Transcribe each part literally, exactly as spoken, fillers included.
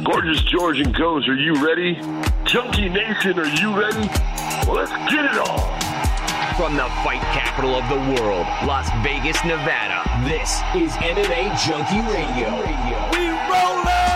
Gorgeous George and Goes, are you ready? Junkie Nation, are you ready? Well, let's get it on. From the fight capital of the world, Las Vegas, Nevada, this is M M A Junkie Radio. We rollin'!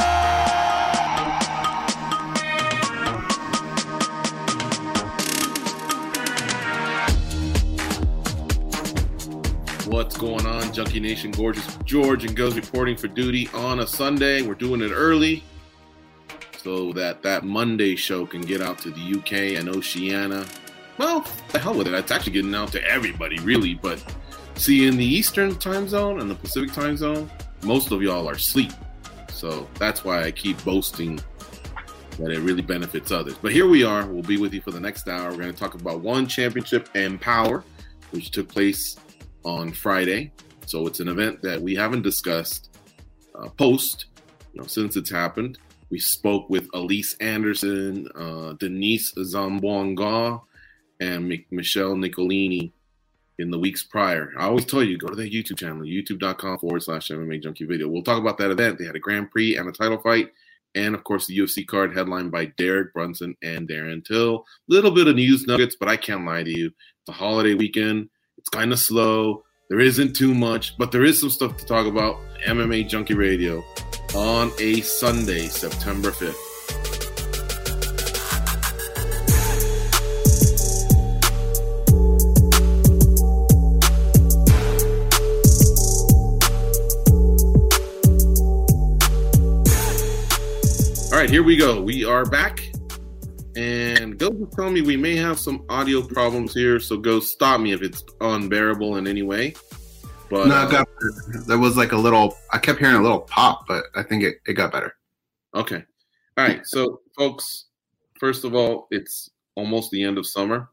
What's going on, Junkie Nation? Gorgeous George and Goes reporting for duty on a Sunday. We're doing it early so that that Monday show can get out to the U K and Oceania. Well, the hell with it. It's actually getting out to everybody, really. But see, in the Eastern time zone and the Pacific time zone, most of y'all are asleep. So that's why I keep boasting that it really benefits others. But here we are. We'll be with you for the next hour. We're going to talk about One Championship Empower, which took place on Friday. So it's an event that we haven't discussed uh, post, you know, since it's happened. We spoke with Elise Anderson, uh, Denise Zambonga, and M- Michelle Nicolini in the weeks prior. I always tell you, go to their YouTube channel, youtube.com forward slash MMA Junkie Video. We'll talk about that event. They had a Grand Prix and a title fight. And, of course, the U F C card headlined by Derek Brunson and Darren Till. Little bit of news nuggets, but I can't lie to you. It's a holiday weekend. It's kind of slow. There isn't too much, but there is some stuff to talk about. M M A Junkie Radio on a Sunday, September fifth. All right, here we go. We are back. And Go was telling me we may have some audio problems here, so go stop me if it's unbearable in any way. But no, uh, it got better. There was like a little, I kept hearing a little pop, but I think it, it got better. Okay. All right. So, folks, first of all, it's almost the end of summer.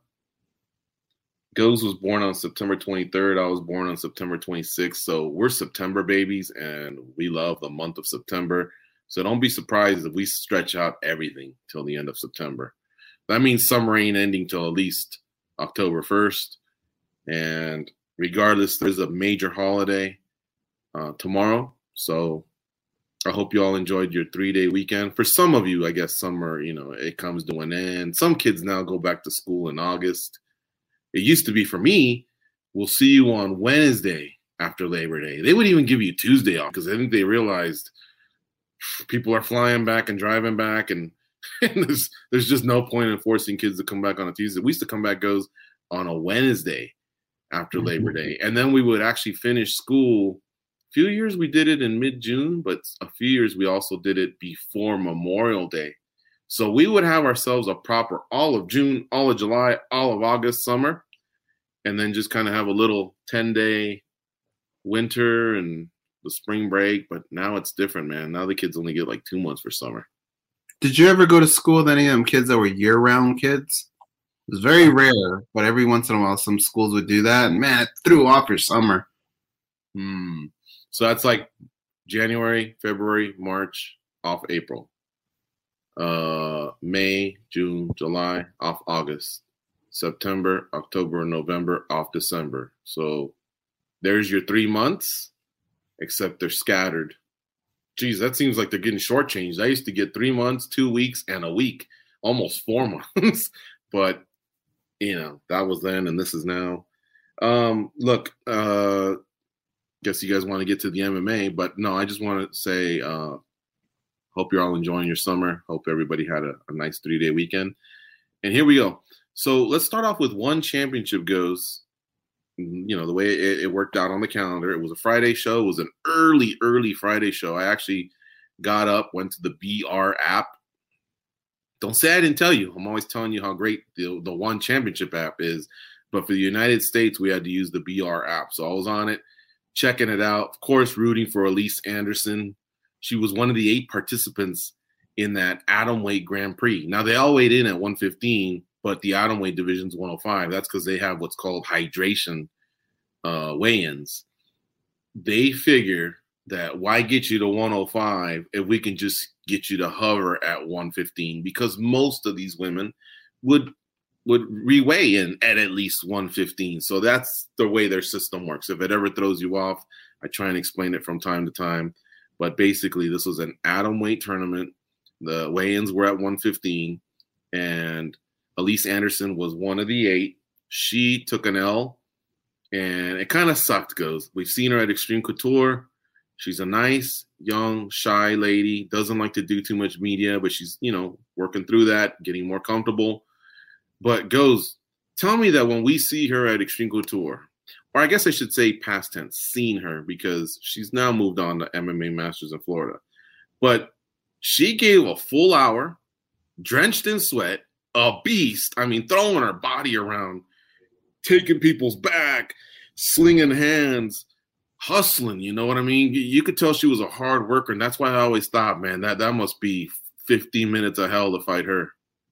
Goes was born on September twenty-third. I was born on September twenty-sixth. So we're September babies, and we love the month of September. So don't be surprised if we stretch out everything till the end of September. That means summer ain't ending till at least October first. And regardless, there's a major holiday uh, tomorrow. So I hope you all enjoyed your three-day weekend. For some of you, I guess summer, you know, it comes to an end. Some kids now go back to school in August. It used to be for me, we'll see you on Wednesday after Labor Day. They would even give you Tuesday off because I think they realized people are flying back and driving back, and, and there's there's just no point in forcing kids to come back on a Tuesday. We used to come back goes on a Wednesday after mm-hmm. Labor Day, and then we would actually finish school. A few years we did it in mid-June, but a few years we also did it before Memorial Day. So we would have ourselves a proper all of June, all of July, all of August, summer, and then just kind of have a little ten-day winter and the spring break. But now it's different, man. Now the kids only get like two months for summer. Did you ever go to school with any of them kids that were year-round kids? It was very rare, but every once in a while some schools would do that. And man, it threw off your summer. Hmm. So that's like January, February, March, off April. Uh, May, June, July, off August. September, October, November, off December. So there's your three months. Except they're scattered. Geez, that seems like they're getting shortchanged. I used to get three months, two weeks, and a week, almost four months. But, you know, that was then and this is now. Um, look, uh, guess you guys want to get to the M M A, but no, I just want to say uh, hope you're all enjoying your summer. Hope everybody had a, a nice three-day weekend. And here we go. So let's start off with One Championship Goes. You know, the way it, it worked out on the calendar. It was a Friday show. It was an early, early Friday show. I actually got up, went to the B R app. Don't say I didn't tell you. I'm always telling you how great the, the One Championship app is. But for the United States, we had to use the B R app. So I was on it, checking it out. Of course, rooting for Elise Anderson. She was one of the eight participants in that atomweight Grand Prix. Now, they all weighed in at one fifteen. But the atomweight division's one oh five. That's because they have what's called hydration uh, weigh-ins. They figure that why get you to one oh five if we can just get you to hover at one fifteen? Because most of these women would would reweigh in at at least one fifteen. So that's the way their system works. If it ever throws you off, I try and explain it from time to time. But basically, this was an atom weight tournament. The weigh-ins were at one fifteen, and Elise Anderson was one of the eight. She took an L, and it kind of sucked, goes. We've seen her at Extreme Couture. She's a nice, young, shy lady, doesn't like to do too much media, but she's, you know, working through that, getting more comfortable. But goes, tell me that when we see her at Extreme Couture, or I guess I should say past tense, seen her, because she's now moved on to M M A Masters in Florida. But she gave a full hour, drenched in sweat, a beast. I mean, throwing her body around, taking people's back, slinging hands, hustling, you know what I mean? You could tell she was a hard worker, and that's why I always thought, man, that, that must be fifteen minutes of hell to fight her.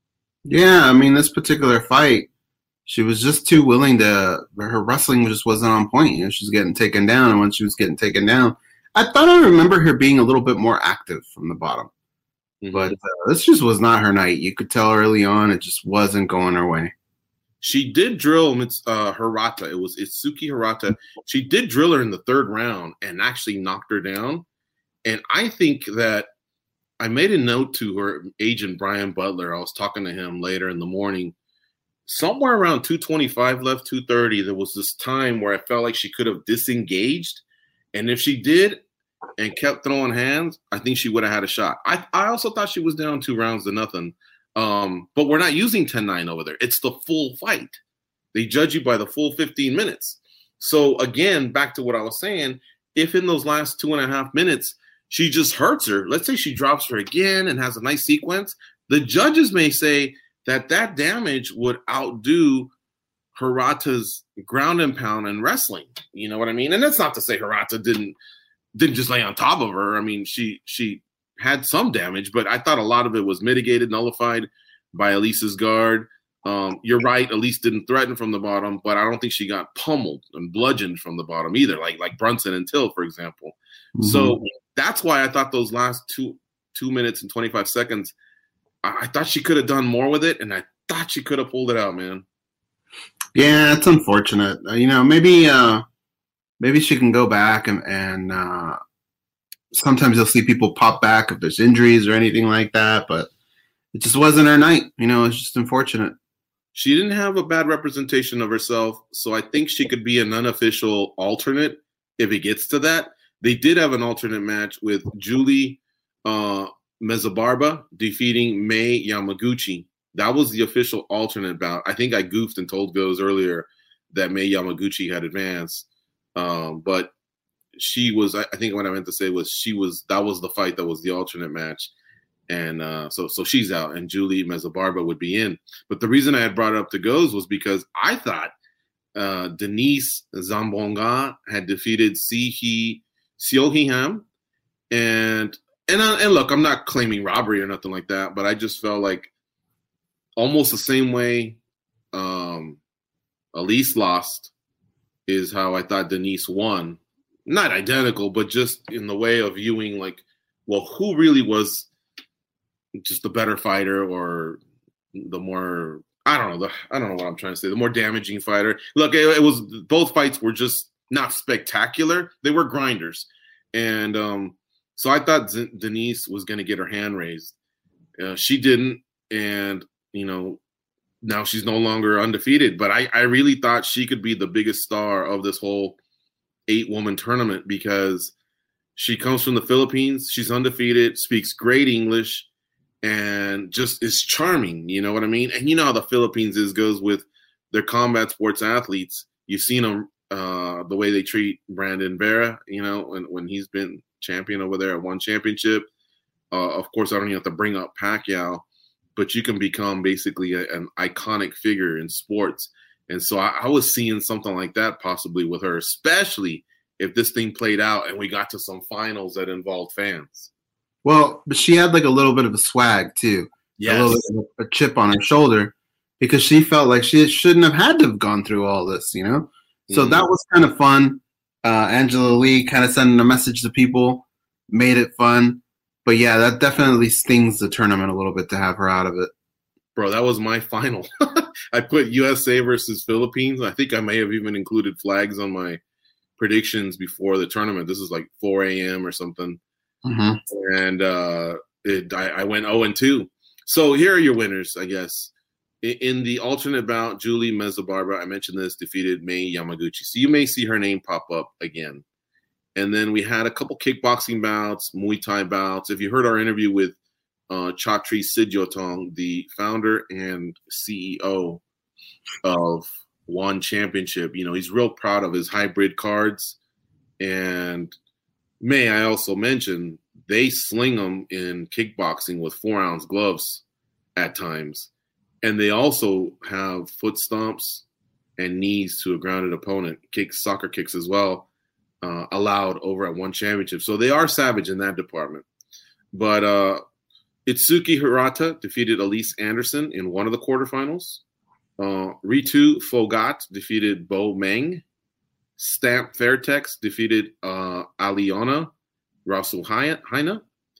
Yeah, I mean, this particular fight, she was just too willing to – her wrestling just wasn't on point. You know, she was getting taken down, and when she was getting taken down, I thought I remember her being a little bit more active from the bottom. Mm-hmm. But uh, this just was not her night. You could tell early on it just wasn't going her way. She did drill uh, Hirata. It was Itsuki Hirata. She did drill her in the third round and actually knocked her down. And I think that I made a note to her agent, Brian Butler. I was talking to him later in the morning. Somewhere around two twenty-five left, two thirty, there was this time where I felt like she could have disengaged. And if she did and kept throwing hands, I think she would have had a shot. I, I also thought she was down two rounds to nothing. Um, but we're not using ten nine over there. It's the full fight. They judge you by the full fifteen minutes. So again, back to what I was saying, if in those last two and a half minutes, she just hurts her, let's say she drops her again and has a nice sequence, the judges may say that that damage would outdo Hirata's ground and pound and wrestling. You know what I mean? And that's not to say Hirata didn't, didn't just lay on top of her. I mean, she, she, had some damage, but I thought a lot of it was mitigated, nullified by Elise's guard. Um, you're right, Elise didn't threaten from the bottom, but I don't think she got pummeled and bludgeoned from the bottom either, like like Brunson and Till, for example. Mm-hmm. So that's why I thought those last two two minutes and twenty-five seconds, I, I thought she could have done more with it, and I thought she could have pulled it out, man. Yeah, it's unfortunate. Uh, you know, maybe uh, maybe she can go back and and. Uh, Sometimes you'll see people pop back if there's injuries or anything like that, but it just wasn't her night. You know, it's just unfortunate. She didn't have a bad representation of herself, so I think she could be an unofficial alternate if it gets to that. They did have an alternate match with Julie uh, Mezabarba defeating Mei Yamaguchi. That was the official alternate bout. I think I goofed and told Goes earlier that Mei Yamaguchi had advanced, um, but she was, I think what I meant to say was she was, that was the fight that was the alternate match. And uh, so so she's out, and Julie Mezabarba would be in. But the reason I had brought it up to Goes was because I thought uh, Denise Zambonga had defeated Sihi Siohiham. And, and, uh, and look, I'm not claiming robbery or nothing like that, but I just felt like almost the same way um, Elise lost is how I thought Denise won. Not identical, but just in the way of viewing, like, well, who really was just the better fighter, or the more, I don't know, the, I don't know what I'm trying to say, the more damaging fighter. Look, it, it was, both fights were just not spectacular. They were grinders. And um, so I thought Z- Denise was going to get her hand raised. Uh, she didn't. And, you know, now she's no longer undefeated. But I, I really thought she could be the biggest star of this whole eight-woman tournament, because she comes from the Philippines. She's undefeated, speaks great English, and just is charming. You know what I mean? And you know how the Philippines is goes with their combat sports athletes. You've seen them, uh, the way they treat Brandon Vera, you know, when, when he's been champion over there at one championship. Uh, of course, I don't even have to bring up Pacquiao, but you can become basically a, an iconic figure in sports. And so I, I was seeing something like that possibly with her, especially if this thing played out and we got to some finals that involved fans. Well, but she had like a little bit of a swag too. Yes. A little bit of a chip on her shoulder, because she felt like she shouldn't have had to have gone through all this, you know? So mm-hmm. that was kind of fun. Uh, Angela Lee kind of sending a message to people, made it fun. But yeah, that definitely stings the tournament a little bit to have her out of it. Bro, that was my final. I put U S A versus Philippines. I think I may have even included flags on my predictions before the tournament. This is like four a.m. or something. Mm-hmm. and uh, it, I, I went oh and two. So here are your winners, I guess. In, in the alternate bout, Julie Mezabarba, I mentioned this, defeated Mei Yamaguchi. So you may see her name pop up again. And then we had a couple kickboxing bouts, Muay Thai bouts. If you heard our interview with uh, Chatri Sidyotong, the founder and C E O of One Championship, you know, he's real proud of his hybrid cards. And may I also mention, they sling them in kickboxing with four-ounce gloves at times. And they also have foot stomps and knees to a grounded opponent, kicks, soccer kicks as well, uh, allowed over at One Championship. So they are savage in that department. But uh, Itsuki Hirata defeated Elise Anderson in one of the quarterfinals. Uh, Ritu Fogat defeated Bo Meng. Stamp Fairtex defeated uh, Aliona Rasul Haina.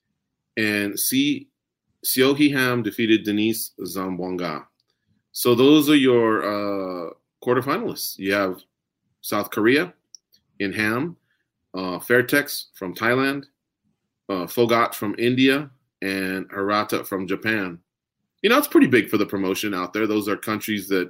And C. Seohee Ham defeated Denise Zambonga. So those are your uh, quarterfinalists. You have South Korea in Ham, uh, Fairtex from Thailand, uh, Fogat from India, and Hirata from Japan. You know, it's pretty big for the promotion out there. Those are countries that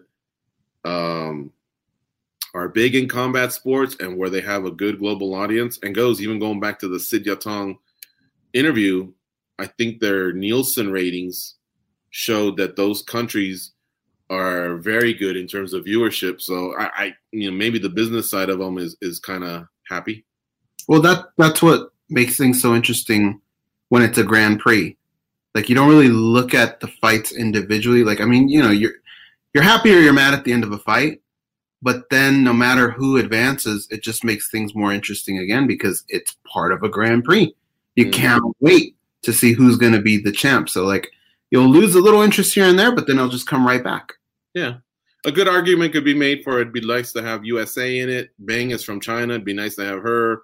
um, are big in combat sports and where they have a good global audience. And goes, even going back to the Sidyotong interview, I think their Nielsen ratings showed that those countries are very good in terms of viewership. So I, I you know, maybe the business side of them is is kind of happy. Well, that that's what makes things so interesting when it's a Grand Prix. Like, you don't really look at the fights individually. Like, I mean, you know, you're you're happy or you're mad at the end of a fight, but then no matter who advances, it just makes things more interesting again because it's part of a Grand Prix. You mm-hmm. can't wait to see who's going to be the champ. So, like, you'll lose a little interest here and there, but then it'll just come right back. Yeah. A good argument could be made for it'd be nice to have U S A in it. Bang is from China. It'd be nice to have her.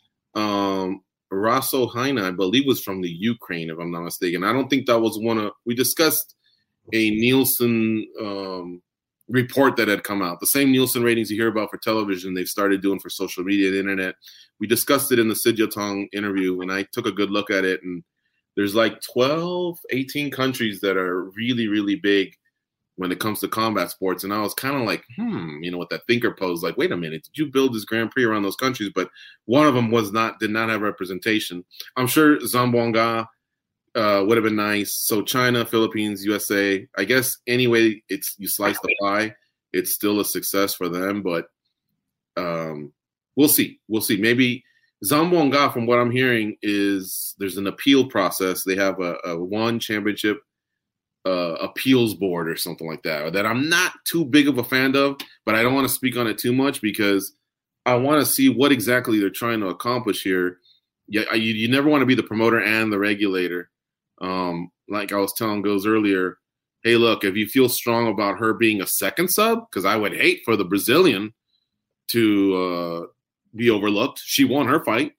Um, Raso Haina, I believe, was from the Ukraine, if I'm not mistaken. I don't think that was one of – we discussed a Nielsen um, report that had come out. The same Nielsen ratings you hear about for television, they've started doing for social media and the internet. We discussed it in the Sidyotong interview, and I took a good look at it, and there's like twelve, eighteen countries that are really, really big when it comes to combat sports. And I was kind of like, hmm, you know, with that thinker pose, like, wait a minute, did you build this Grand Prix around those countries? But one of them was not, did not have representation. I'm sure Zambonga uh, would have been nice. So China, Philippines, U S A, I guess anyway, it's, you slice the pie, it's still a success for them, but um, we'll see. We'll see. Maybe Zambonga, from what I'm hearing, is there's an appeal process. They have a, a one championship uh, appeals board or something like that, or that I'm not too big of a fan of, but I don't want to speak on it too much because I want to see what exactly they're trying to accomplish here. Yeah, you, you never want to be the promoter and the regulator. Um, like I was telling Goes earlier, hey, look, if you feel strong about her being a second sub, because I would hate for the Brazilian to uh, be overlooked. She won her fight.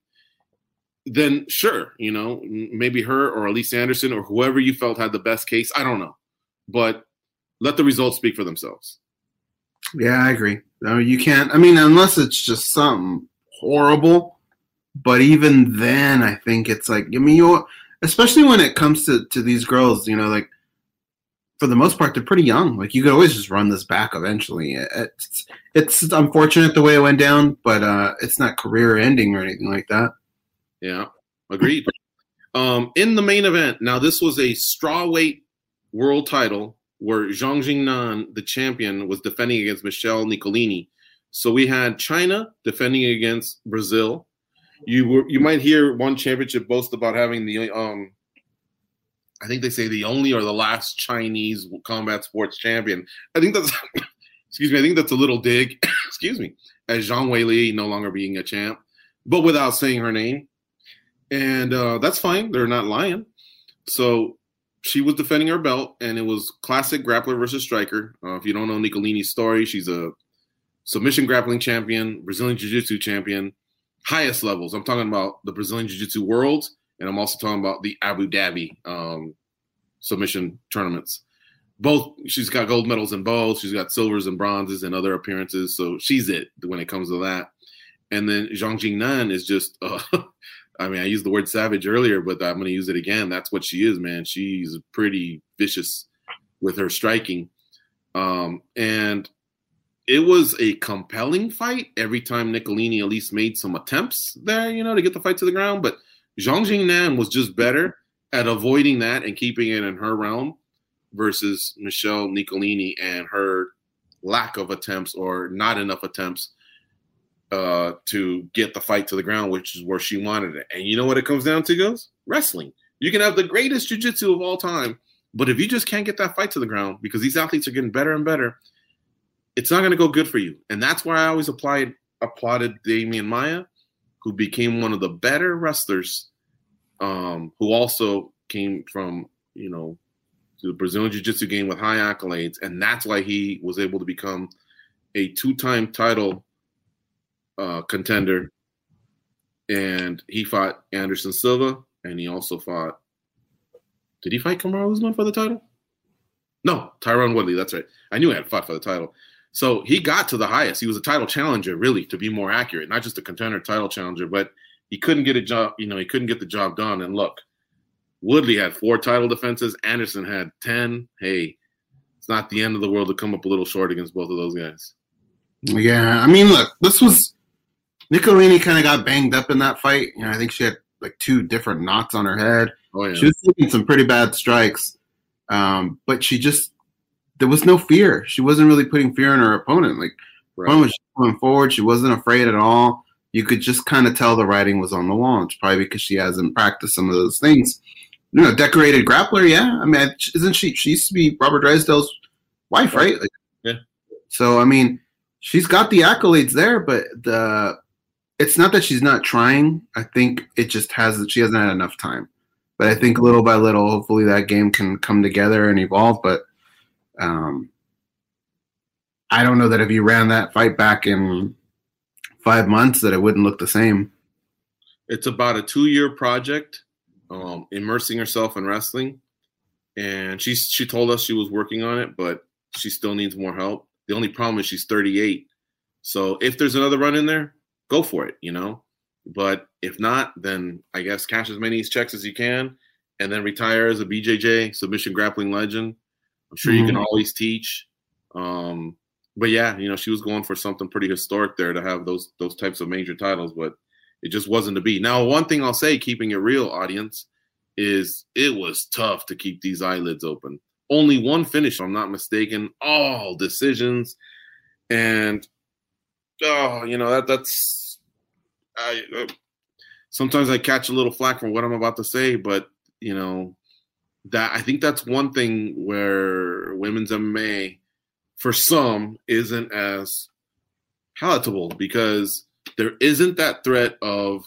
Then sure, you know, maybe her or Elise Anderson or whoever you felt had the best case. I don't know. But let the results speak for themselves. Yeah, I agree. No, you can't. I mean, unless it's just something horrible. But even then, I think it's like, I mean, you, especially when it comes to, to these girls, you know, like, for the most part, they're pretty young. Like, you could always just run this back eventually. It's, it's unfortunate the way it went down, but uh, it's not career ending or anything like that. Yeah, agreed. um, in the main event, now this was a strawweight world title where Zhang Jingnan, the champion, was defending against Michelle Nicolini. So we had China defending against Brazil. You were, you might hear One Championship boast about having the um, I think they say the only or the last Chinese combat sports champion. I think that's excuse me. I think that's a little dig. excuse me, as Zhang Weili no longer being a champ, but without saying her name. And uh, that's fine. They're not lying. So she was defending her belt, and it was classic grappler versus striker. Uh, if you don't know Nicolini's story, she's a submission grappling champion, Brazilian Jiu-Jitsu champion, highest levels. I'm talking about the Brazilian Jiu-Jitsu world, and I'm also talking about the Abu Dhabi um, submission tournaments. Both, she's got gold medals in both. She's got silvers and bronzes and other appearances. So she's it when it comes to that. And then Zhang Jingnan is just uh, I mean, I used the word savage earlier, but I'm going to use it again. That's what she is, man. She's pretty vicious with her striking. Um, and it was a compelling fight every time Nicolini at least made some attempts there, you know, to get the fight to the ground. But Zhang Jingnan was just better at avoiding that and keeping it in her realm versus Michelle Nicolini and her lack of attempts or not enough attempts uh, to get the fight to the ground, which is where she wanted it. And you know what it comes down to, goes? Wrestling. You can have the greatest jiu-jitsu of all time, but if you just can't get that fight to the ground because these athletes are getting better and better, it's not going to go good for you. And that's why I always applied, applauded Damian Maia, who became one of the better wrestlers, um, who also came from, you know, the Brazilian Jiu-Jitsu game with high accolades. And that's why he was able to become a two-time title uh, contender. And he fought Anderson Silva, and he also fought – did he fight Kamaru Usman for the title? No, Tyron Woodley, that's right. I knew he had fought for the title. So he got to the highest. He was a title challenger, really, to be more accurate, not just a contender title challenger, but he couldn't get a job, you know, he couldn't get the job done. And look, Woodley had four title defenses. Anderson had ten. Hey, it's not the end of the world to come up a little short against both of those guys. Yeah, I mean, look, this was Nicolini kind of got banged up in that fight. You know, I think she had like two different knots on her head. Oh, yeah. She was taking some pretty bad strikes, um, but she just there was no fear. She wasn't really putting fear in her opponent. Like, her opponent was just going forward. She wasn't afraid at all. You could just kind of tell the writing was on the wall. It's probably because she hasn't practiced some of those things. You know, decorated grappler, yeah. I mean, isn't she? She used to be Robert Drysdale's wife, right? Like, yeah. So, I mean, she's got the accolades there, but the it's not that she's not trying. I think it just has she hasn't had enough time. But I think little by little, hopefully that game can come together and evolve. But um, I don't know that if you ran that fight back in five months that it wouldn't look the same. It's about a two-year project, um, immersing herself in wrestling. And she, she told us she was working on it, but she still needs more help. The only problem is she's thirty-eight. So if there's another run in there, go for it, you know. But if not, then I guess cash as many checks as you can and then retire as a B J J, submission grappling legend. I'm sure mm-hmm. you can always teach. Um, but, yeah, you know, she was going for something pretty historic there to have those those types of major titles, but it just wasn't to be. Now, one thing I'll say, keeping it real, audience, is it was tough to keep these eyelids open. Only one finish, if I'm not mistaken, all decisions. And, oh, you know, that that's – I, uh, sometimes I catch a little flack from what I'm about to say, but you know that I think that's one thing where women's M M A, for some, isn't as palatable because there isn't that threat of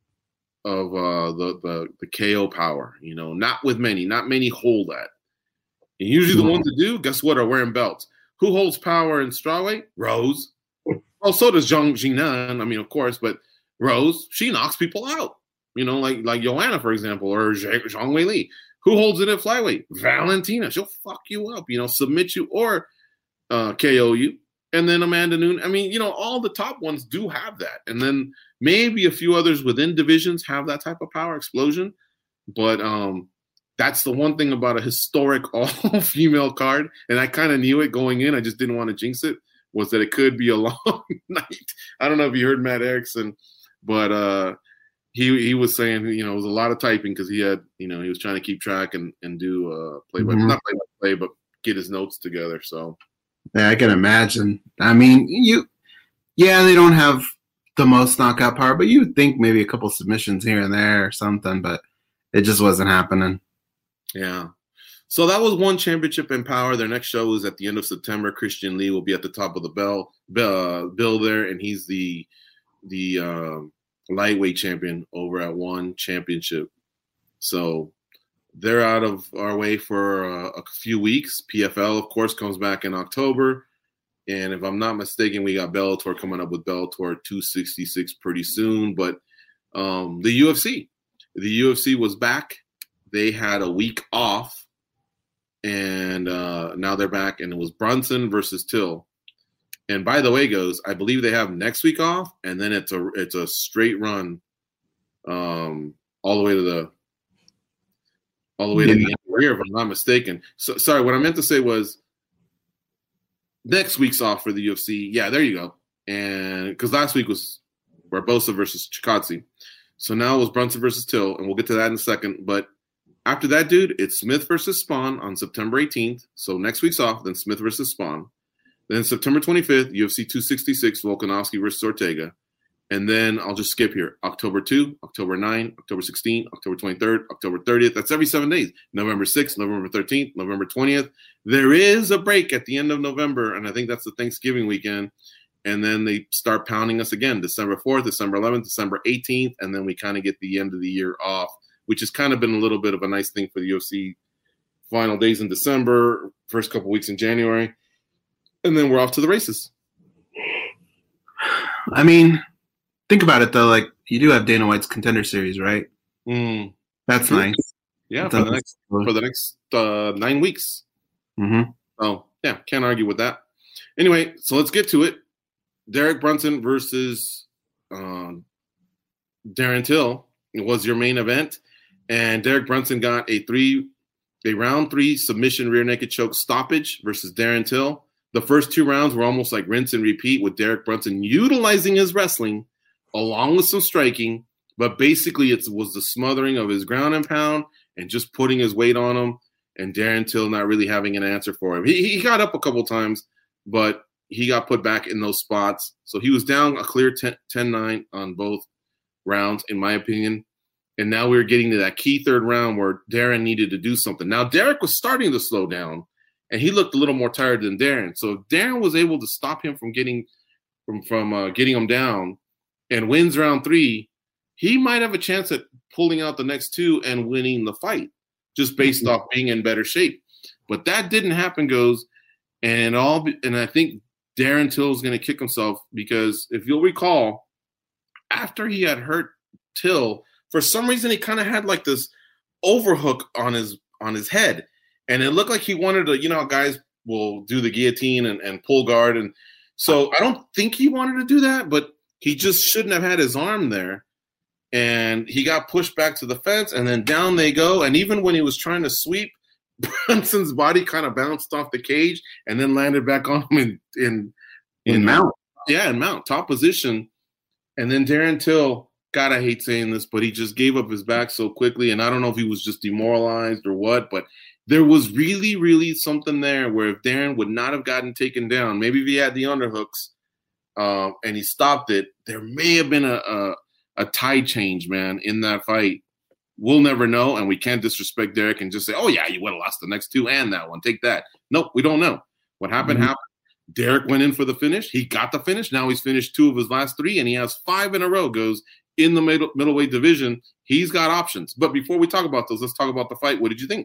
of uh, the, the the K O power. You know, not with many, not many hold that. And usually the ones that do, guess what, are wearing belts. Who holds power in strawweight? Rose. Well, so does Zhang Jingnan. I mean, of course, but Rose, she knocks people out, you know, like like Joanna, for example, or Zhang Wei Li. Who holds it at flyweight? Valentina. She'll fuck you up, you know, submit you or uh, K O you. And then Amanda Nunes. I mean, you know, all the top ones do have that. And then maybe a few others within divisions have that type of power explosion. But um, that's the one thing about a historic all-female card. And I kind of knew it going in. I just didn't want to jinx it, was that it could be a long night. I don't know if you heard Matt Erickson. But uh, he he was saying, you know, it was a lot of typing because he had, you know, he was trying to keep track and, and do uh, play by mm-hmm. not play by play, but get his notes together. So, yeah, I can imagine. I mean, you, yeah, they don't have the most knockout power, but you would think maybe a couple submissions here and there or something, but it just wasn't happening. Yeah. So that was one championship in power. Their next show is at the end of September. Christian Lee will be at the top of the bell uh, bill there, and he's the the uh, lightweight champion over at One Championship. So they're out of our way for uh, a few weeks. P F L, of course, comes back in October. And if I'm not mistaken, we got Bellator coming up with Bellator two sixty-six pretty soon. But um, the U F C, the U F C was back. They had a week off, and uh, now they're back. And it was Brunson versus Till. And by the way, goes, I believe they have next week off, and then it's a it's a straight run um, all the way to the all the way yeah. to the end of the year, if I'm not mistaken. So sorry, what I meant to say was next week's off for the U F C. Yeah, there you go. And because last week was Barbosa versus Chikadze. So now it was Brunson versus Till, and we'll get to that in a second. But after that, dude, it's Smith versus Spawn on September eighteenth. So next week's off, then Smith versus Spawn. Then September twenty-fifth, U F C two sixty-six, Volkanovski versus Ortega. And then I'll just skip here. October second, October ninth, October sixteenth, October twenty-third, October thirtieth. That's every seven days. November sixth, November thirteenth, November twentieth. There is a break at the end of November, and I think that's the Thanksgiving weekend. And then they start pounding us again, December fourth, December eleventh, December eighteenth, and then we kind of get the end of the year off, which has kind of been a little bit of a nice thing for the U F C. Final days in December, first couple weeks in January, and then we're off to the races. I mean, think about it, though. Like, you do have Dana White's Contender Series, right? Mm. That's nice. Yeah, for the next, for the next uh, nine weeks. Mm-hmm. Oh, yeah, can't argue with that. Anyway, so let's get to it. Derek Brunson versus um, Darren Till was your main event, and Derek Brunson got a three, a round three submission rear naked choke stoppage versus Darren Till. The first two rounds were almost like rinse and repeat, with Derek Brunson utilizing his wrestling along with some striking, but basically it was the smothering of his ground and pound and just putting his weight on him, and Darren Till not really having an answer for him. He, he got up a couple times, but he got put back in those spots. So he was down a clear ten nine on both rounds, in my opinion. And now we were getting to that key third round where Darren needed to do something. Now, Derek was starting to slow down, and he looked a little more tired than Darren. So if Darren was able to stop him from getting from, from uh, getting him down and wins round three, he might have a chance at pulling out the next two and winning the fight, just based mm-hmm. off being in better shape. But that didn't happen, goes. And all, and I think Darren Till is going to kick himself, because if you'll recall, after he had hurt Till, for some reason he kind of had like this overhook on his on his head, and it looked like he wanted to, you know, guys will do the guillotine and, and pull guard, and so I don't think he wanted to do that, but he just shouldn't have had his arm there, and he got pushed back to the fence, and then down they go, and even when he was trying to sweep, Brunson's body kind of bounced off the cage and then landed back on him in in, in, in mount. Yeah, in mount, top position. And then Darren Till, God, I hate saying this, but he just gave up his back so quickly. And I don't know if he was just demoralized or what, but there was really, really something there where if Darren would not have gotten taken down, maybe if he had the underhooks uh, and he stopped it, there may have been a, a, a tide change, man, in that fight. We'll never know, and we can't disrespect Derek and just say, oh, yeah, you would have lost the next two and that one. Take that. Nope, we don't know. What happened, mm-hmm. happened. Derek went in for the finish. He got the finish. Now he's finished two of his last three, and he has five in a row, goes in the middle, middleweight division. He's got options. But before we talk about those, let's talk about the fight. What did you think?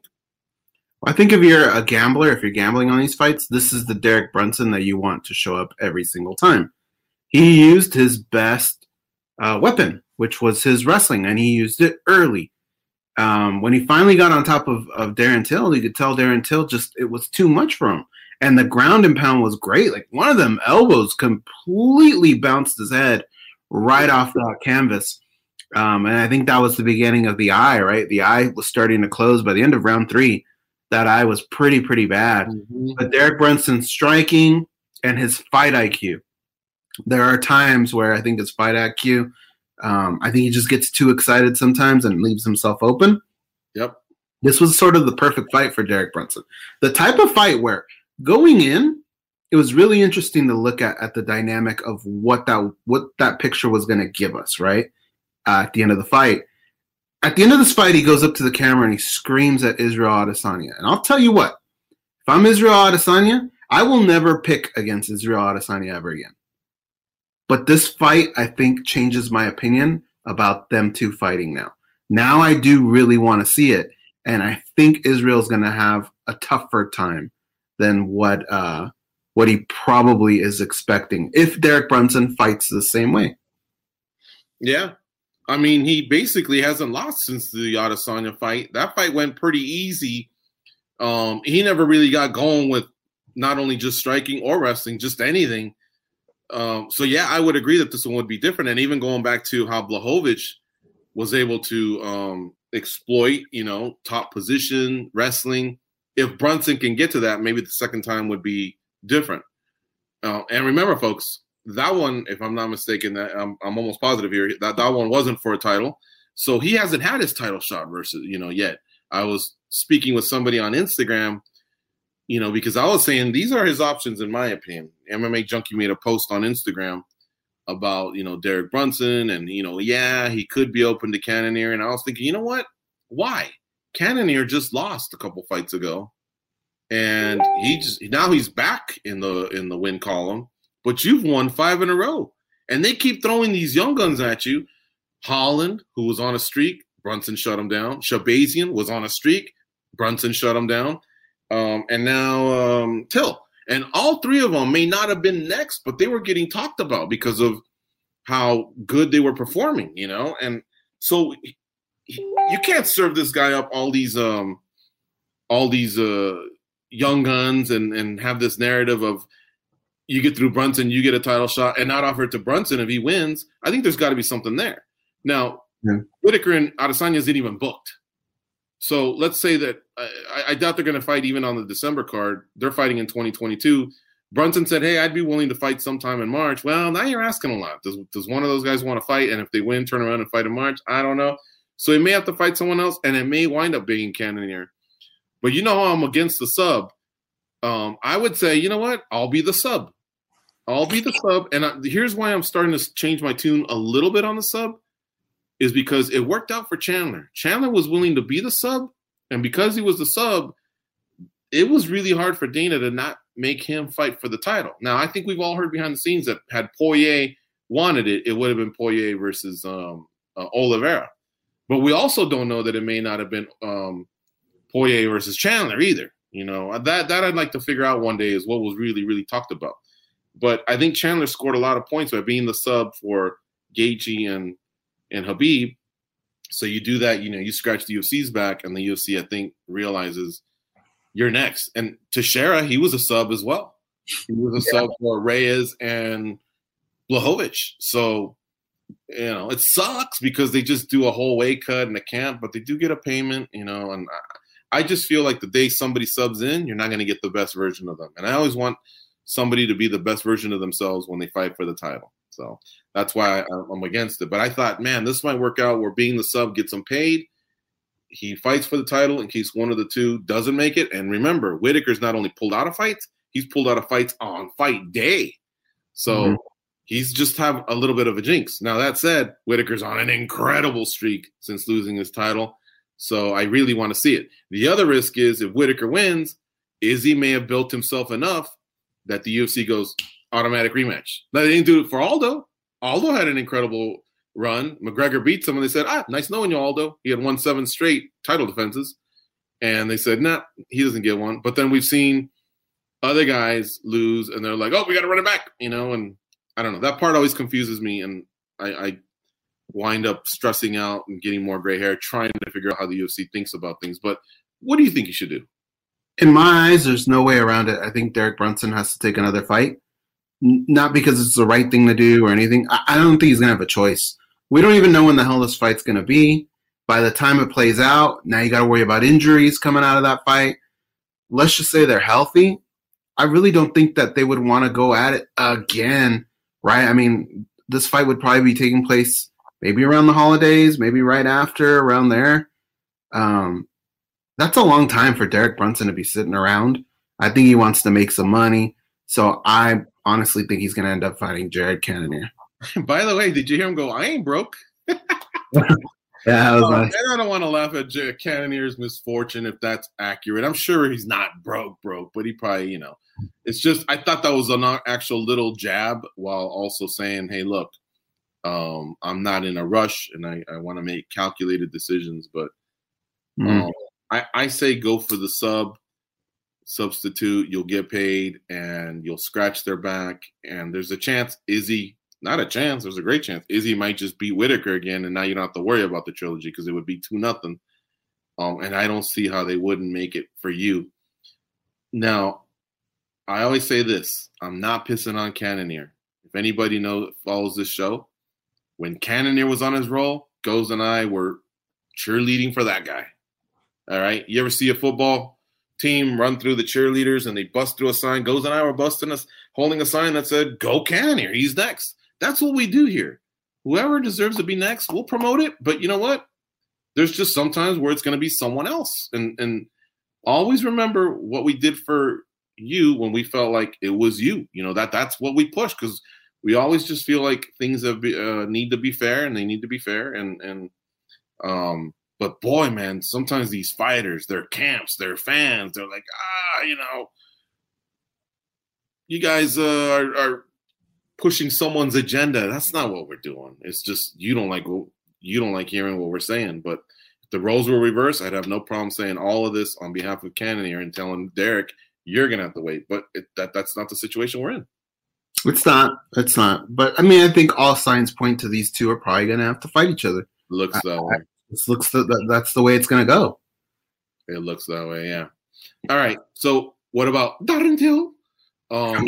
I think if you're a gambler, if you're gambling on these fights, this is the Derek Brunson that you want to show up every single time. He used his best uh, weapon, which was his wrestling, and he used it early. Um, when he finally got on top of, of Darren Till, you could tell Darren Till just, it was too much for him. And the ground and pound was great. Like, one of them elbows completely bounced his head right off that canvas. Um, and I think that was the beginning of the eye, right? The eye was starting to close by the end of round three. That eye was pretty, pretty bad. Mm-hmm. But Derek Brunson's striking and his fight I Q. There are times where I think his fight I Q, Um, I think he just gets too excited sometimes and leaves himself open. Yep. This was sort of the perfect fight for Derek Brunson. The type of fight where going in, it was really interesting to look at, at the dynamic of what that what that picture was going to give us, right? Uh, at the end of the fight. At the end of this fight, he goes up to the camera and he screams at Israel Adesanya. And I'll tell you what, if I'm Israel Adesanya, I will never pick against Israel Adesanya ever again. But this fight, I think, changes my opinion about them two fighting now. Now I do really want to see it. And I think Israel's going to have a tougher time than what uh, what he probably is expecting if Derek Brunson fights the same way. Yeah. I mean, he basically hasn't lost since the Adesanya fight. That fight went pretty easy. Um, he never really got going with not only just striking or wrestling, just anything. Um, so, yeah, I would agree that this one would be different. And even going back to how Blachowicz was able to um, exploit, you know, top position wrestling. If Brunson can get to that, maybe the second time would be different. Uh, and remember, folks, that one, if I'm not mistaken, that I'm, I'm almost positive here, that that one wasn't for a title. So he hasn't had his title shot versus, you know, yet. I was speaking with somebody on Instagram, you know, because I was saying these are his options, in my opinion. M M A Junkie made a post on Instagram about, you know, Derek Brunson and, you know, yeah, he could be open to Cannonier. And I was thinking, you know what? Why? Cannonier just lost a couple fights ago. And he just now he's back in the in the win column, but you've won five in a row. And they keep throwing these young guns at you. Holland, who was on a streak, Brunson shut him down. Shabazian was on a streak, Brunson shut him down. Um, and now um, Till. And all three of them may not have been next, but they were getting talked about because of how good they were performing, you know? And so you can't serve this guy up all these um, all these uh, young guns and, and have this narrative of you get through Brunson, you get a title shot, and not offer it to Brunson if he wins. I think there's got to be something there. Now, yeah. Whitaker and Adesanya isn't even booked. So let's say that I, I doubt they're going to fight even on the December card. They're fighting in twenty twenty-two. Brunson said, hey, I'd be willing to fight sometime in March. Well, now you're asking a lot. Does, does one of those guys want to fight? And if they win, turn around and fight in March? I don't know. So he may have to fight someone else, and it may wind up being Cannonier. But you know how I'm against the sub. Um, I would say, you know what? I'll be the sub. I'll be the sub. And I, here's why I'm starting to change my tune a little bit on the sub. Is because it worked out for Chandler. Chandler was willing to be the sub, and because he was the sub, it was really hard for Dana to not make him fight for the title. Now, I think we've all heard behind the scenes that had Poirier wanted it, it would have been Poirier versus um, uh, Oliveira. But we also don't know that it may not have been um, Poirier versus Chandler either. You know, that that I'd like to figure out one day is what was really, really talked about. But I think Chandler scored a lot of points by being the sub for Gaethje and and Khabib. So you do that, you know, you scratch the U F C's back, and the U F C, I think, realizes you're next. And Teixeira, he was a sub as well. He was a yeah. sub for Reyes and Blachowicz. So, you know, it sucks because they just do a whole weight cut in the camp, but they do get a payment, you know, and I, I just feel like the day somebody subs in, you're not going to get the best version of them. And I always want somebody to be the best version of themselves when they fight for the title. So that's why I'm against it. But I thought, man, this might work out where being the sub gets him paid. He fights for the title in case one of the two doesn't make it. And remember, Whitaker's not only pulled out of fights, he's pulled out of fights on fight day. So mm-hmm. he's just have a little bit of a jinx. Now, that said, Whitaker's on an incredible streak since losing his title. So I really want to see it. The other risk is if Whitaker wins, Izzy may have built himself enough that the U F C goes, automatic rematch. Now, they didn't do it for Aldo. Aldo had an incredible run. McGregor beat someone. They said, ah, nice knowing you, Aldo. He had won seven straight title defenses. And they said, nah, he doesn't get one. But then we've seen other guys lose, and they're like, oh, we got to run it back, you know? And I don't know. That part always confuses me, and I, I wind up stressing out and getting more gray hair trying to figure out how the U F C thinks about things. But what do you think you should do? In my eyes, there's no way around it. I think Derek Brunson has to take another fight. Not because it's the right thing to do or anything. I don't think he's going to have a choice. We don't even know when the hell this fight's going to be. By the time it plays out, now you got to worry about injuries coming out of that fight. Let's just say they're healthy. I really don't think that they would want to go at it again, right? I mean, this fight would probably be taking place maybe around the holidays, maybe right after, around there. Um, that's a long time for Derek Brunson to be sitting around. I think he wants to make some money. So I honestly think he's going to end up fighting Jared Cannonier. By the way, did you hear him go, I ain't broke? Yeah, that was um, nice. And I don't want to laugh at Jared Cannonier's misfortune if that's accurate. I'm sure he's not broke, broke, but he probably, you know, it's just, I thought that was an actual little jab while also saying, hey, look, um, I'm not in a rush and I, I want to make calculated decisions. But um, mm. I, I say go for the sub. Substitute, you'll get paid, and you'll scratch their back. And there's a chance Izzy, not a chance, there's a great chance Izzy might just beat Whitaker again, and now you don't have to worry about the trilogy because it would be two nothing. Um, and I don't see how they wouldn't make it for you. Now, I always say this: I'm not pissing on Cannonier. If anybody knows follows this show, when Cannonier was on his roll, Goes and I were cheerleading for that guy. All right. You ever see a football team run through the cheerleaders and they bust through a sign? Goes and I were busting us, holding a sign that said, "Go Cannonier, he's next." That's what we do here. Whoever deserves to be next, we'll promote it. But you know what? There's just sometimes where it's going to be someone else. And and always remember what we did for you when we felt like it was you. You know, that that's what we push, because we always just feel like things have be, uh, need to be fair, and they need to be fair. And, and um, but boy, man, sometimes these fighters, their camps, their fans, they're like, ah, you know, you guys uh, are, are pushing someone's agenda. That's not what we're doing. It's just you don't like you don't like hearing what we're saying. But if the roles were reversed, I'd have no problem saying all of this on behalf of Cannonier and telling Derek, you're gonna have to wait. But it, that that's not the situation we're in. It's not. It's not. But I mean, I think all signs point to these two are probably going to have to fight each other. Looks that way. It looks that that's the way it's going to go. It looks that way. Yeah. All right. So what about Darren Till? Um,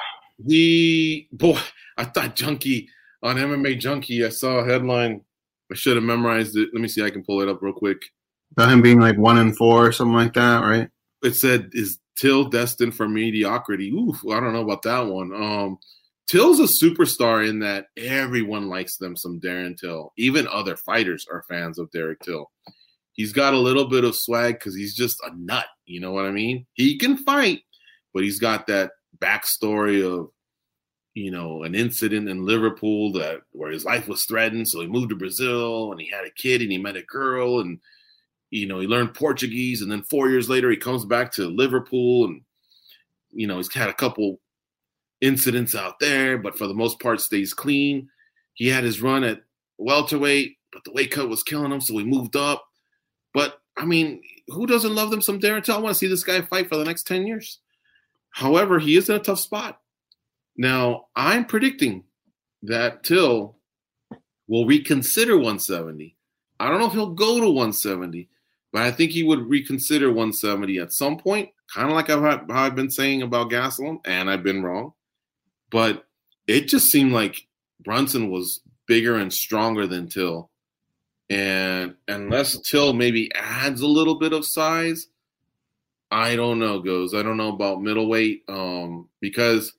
the boy, I thought Junkie on M M A Junkie. I saw a headline. I should have memorized it. Let me see. I can pull it up real quick. About him being like one and four or something like that, right? It said, "Is Till destined for mediocrity?" Oof, I don't know about that one. Um, Till's a superstar in that everyone likes them some Darren Till. Even other fighters are fans of Derek Till. He's got a little bit of swag because he's just a nut. You know what I mean? He can fight, but he's got that backstory of, you know, an incident in Liverpool that where his life was threatened. So he moved to Brazil and he had a kid and he met a girl and, you know, he learned Portuguese, and then four years later he comes back to Liverpool, and, you know, he's had a couple incidents out there, but for the most part stays clean. He had his run at welterweight, but the weight cut was killing him, so he moved up. But, I mean, who doesn't love them some Darren Till? I want to see this guy fight for the next ten years. However, he is in a tough spot. Now, I'm predicting that Till will reconsider one seventy. I don't know if he'll go to one seventy, but I think he would reconsider one seventy at some point, kind of like I've had, how I've been saying about Gastelum, and I've been wrong. But it just seemed like Brunson was bigger and stronger than Till. And unless Till maybe adds a little bit of size, I don't know, Goes. I don't know about middleweight um, because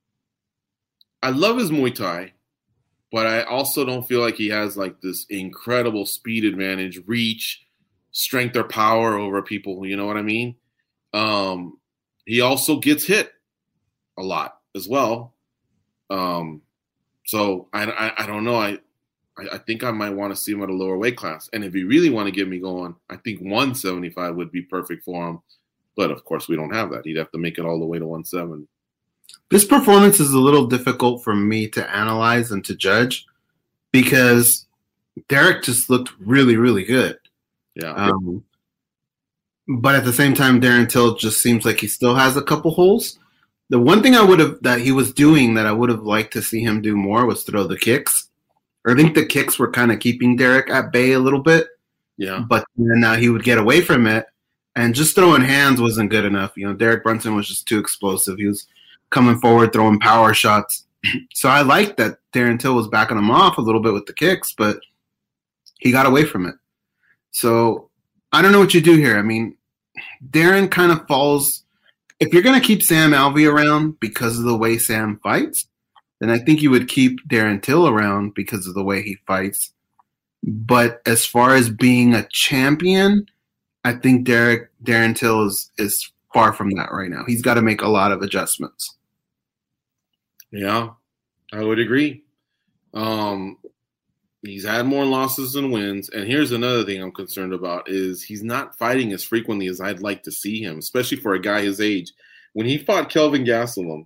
I love his Muay Thai, but I also don't feel like he has like this incredible speed advantage, reach, strength or power over people. You know what I mean? Um, he also gets hit a lot as well. Um, so I, I, I don't know. I, I, I think I might want to see him at a lower weight class. And if you really want to get me going, I think one seventy-five would be perfect for him. But of course we don't have that. He'd have to make it all the way to one seventy. This performance is a little difficult for me to analyze and to judge because Derek just looked really, really good. Yeah. Um, but at the same time, Darren Till just seems like he still has a couple holes. The one thing I would have that he was doing that I would have liked to see him do more was throw the kicks. I think the kicks were kind of keeping Derek at bay a little bit. Yeah. But then uh, he would get away from it, and just throwing hands wasn't good enough. You know, Derek Brunson was just too explosive. He was coming forward, throwing power shots. So I liked that Darren Till was backing him off a little bit with the kicks, but he got away from it. So I don't know what you do here. I mean, Darren kind of falls. If you're going to keep Sam Alvey around because of the way Sam fights, then I think you would keep Darren Till around because of the way he fights. But as far as being a champion, I think Derek Darren Till is, is far from that right now. He's got to make a lot of adjustments. Yeah, I would agree. Um, he's had more losses than wins. And here's another thing I'm concerned about is he's not fighting as frequently as I'd like to see him, especially for a guy his age. When he fought Kelvin Gastelum,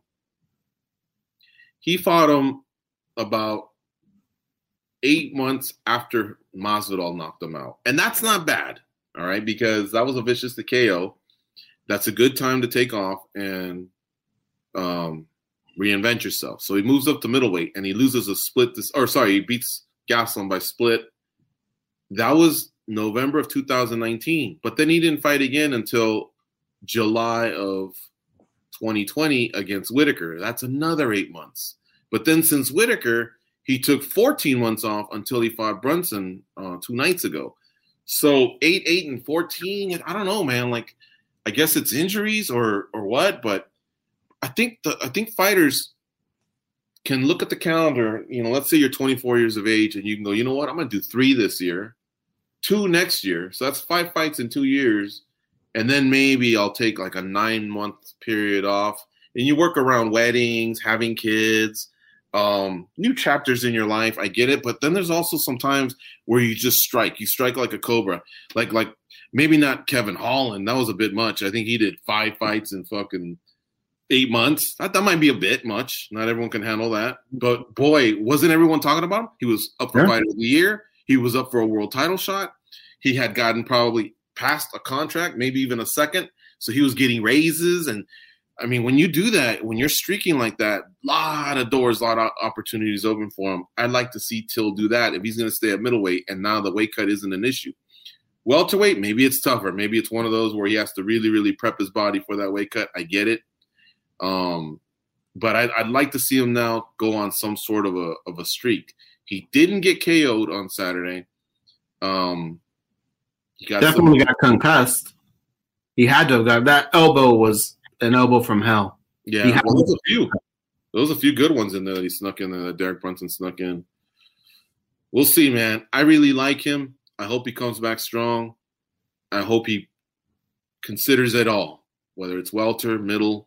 he fought him about eight months after Masvidal knocked him out. And that's not bad, all right, because that was a vicious to K O. That's a good time to take off and um, reinvent yourself. So he moves up to middleweight and he loses a split. This, or sorry, he beats Gastelum by split. That was November of two thousand nineteen. But then he didn't fight again until July of twenty twenty against Whitaker. That's another eight months. But then since Whitaker, He took fourteen months off until he fought Brunson uh, two nights ago. So eight, eight, and fourteen. I don't know, man. Like, I guess it's injuries or or what, but I think the I think fighters can look at the calendar. You know, let's say you're twenty-four years of age, and you can go, you know what? I'm going to do three this year, two next year. So that's five fights in two years, and then maybe I'll take like a nine month period off. And you work around weddings, having kids. Um, new chapters in your life, I get it, but then there's also some times where you just strike. You strike like a cobra, like like maybe not Kevin Holland. That was a bit much. I think he did five fights in fucking eight months. That, that might be a bit much. Not everyone can handle that. But boy, wasn't everyone talking about him? He was up for Yeah. Fighter of the Year. He was up for a world title shot. He had gotten probably past a contract, maybe even a second. So he was getting raises and. I mean, when you do that, when you're streaking like that, a lot of doors, a lot of opportunities open for him. I'd like to see Till do that if he's going to stay at middleweight and now the weight cut isn't an issue. Welterweight, maybe it's tougher. Maybe it's one of those where he has to really, really prep his body for that weight cut. I get it. Um, but I'd, I'd like to see him now go on some sort of a of a streak. He didn't get K O'd on Saturday. Um, he got Definitely some, got concussed. He had to have got that elbow was an elbow from hell. yeah, he had- well, there's a few. There was a few good ones in there that he snuck in there that Derek Brunson snuck in. We'll see, man. I really like him. I hope he comes back strong. I hope he considers it all, whether it's welter, middle.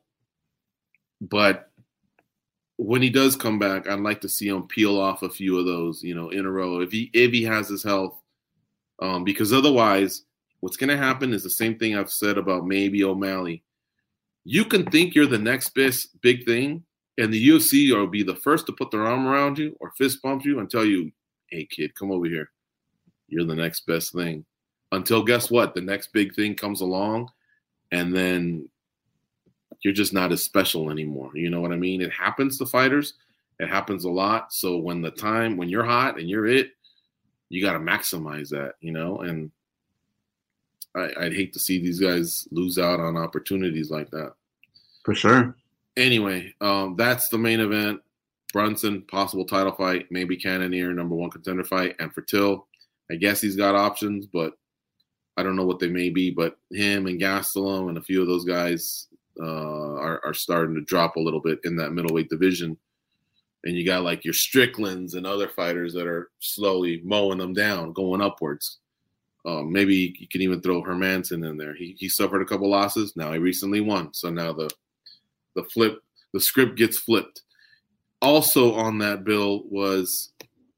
But when he does come back, I'd like to see him peel off a few of those, you know, in a row. If he if he has his health, um, because otherwise, what's going to happen is the same thing I've said about maybe O'Malley. You can think you're the next best big thing, and the U F C will be the first to put their arm around you or fist bump you and tell you, hey, kid, come over here. You're the next best thing. Until guess what? The next big thing comes along, and then you're just not as special anymore. You know what I mean? It happens to fighters. It happens a lot. So when the time, when you're hot and you're it, you got to maximize that, you know? And I, I'd hate to see these guys lose out on opportunities like that. For sure. Anyway, um, that's the main event. Brunson, possible title fight, maybe Cannonier, number one contender fight. And for Till, I guess he's got options, but I don't know what they may be. But him and Gastelum and a few of those guys uh, are, are starting to drop a little bit in that middleweight division. And you got like your Stricklands and other fighters that are slowly mowing them down, going upwards. Um, maybe you can even throw Hermanson in there. He he suffered a couple losses. Now he recently won. So now the the flip, the script gets flipped. Also on that bill was,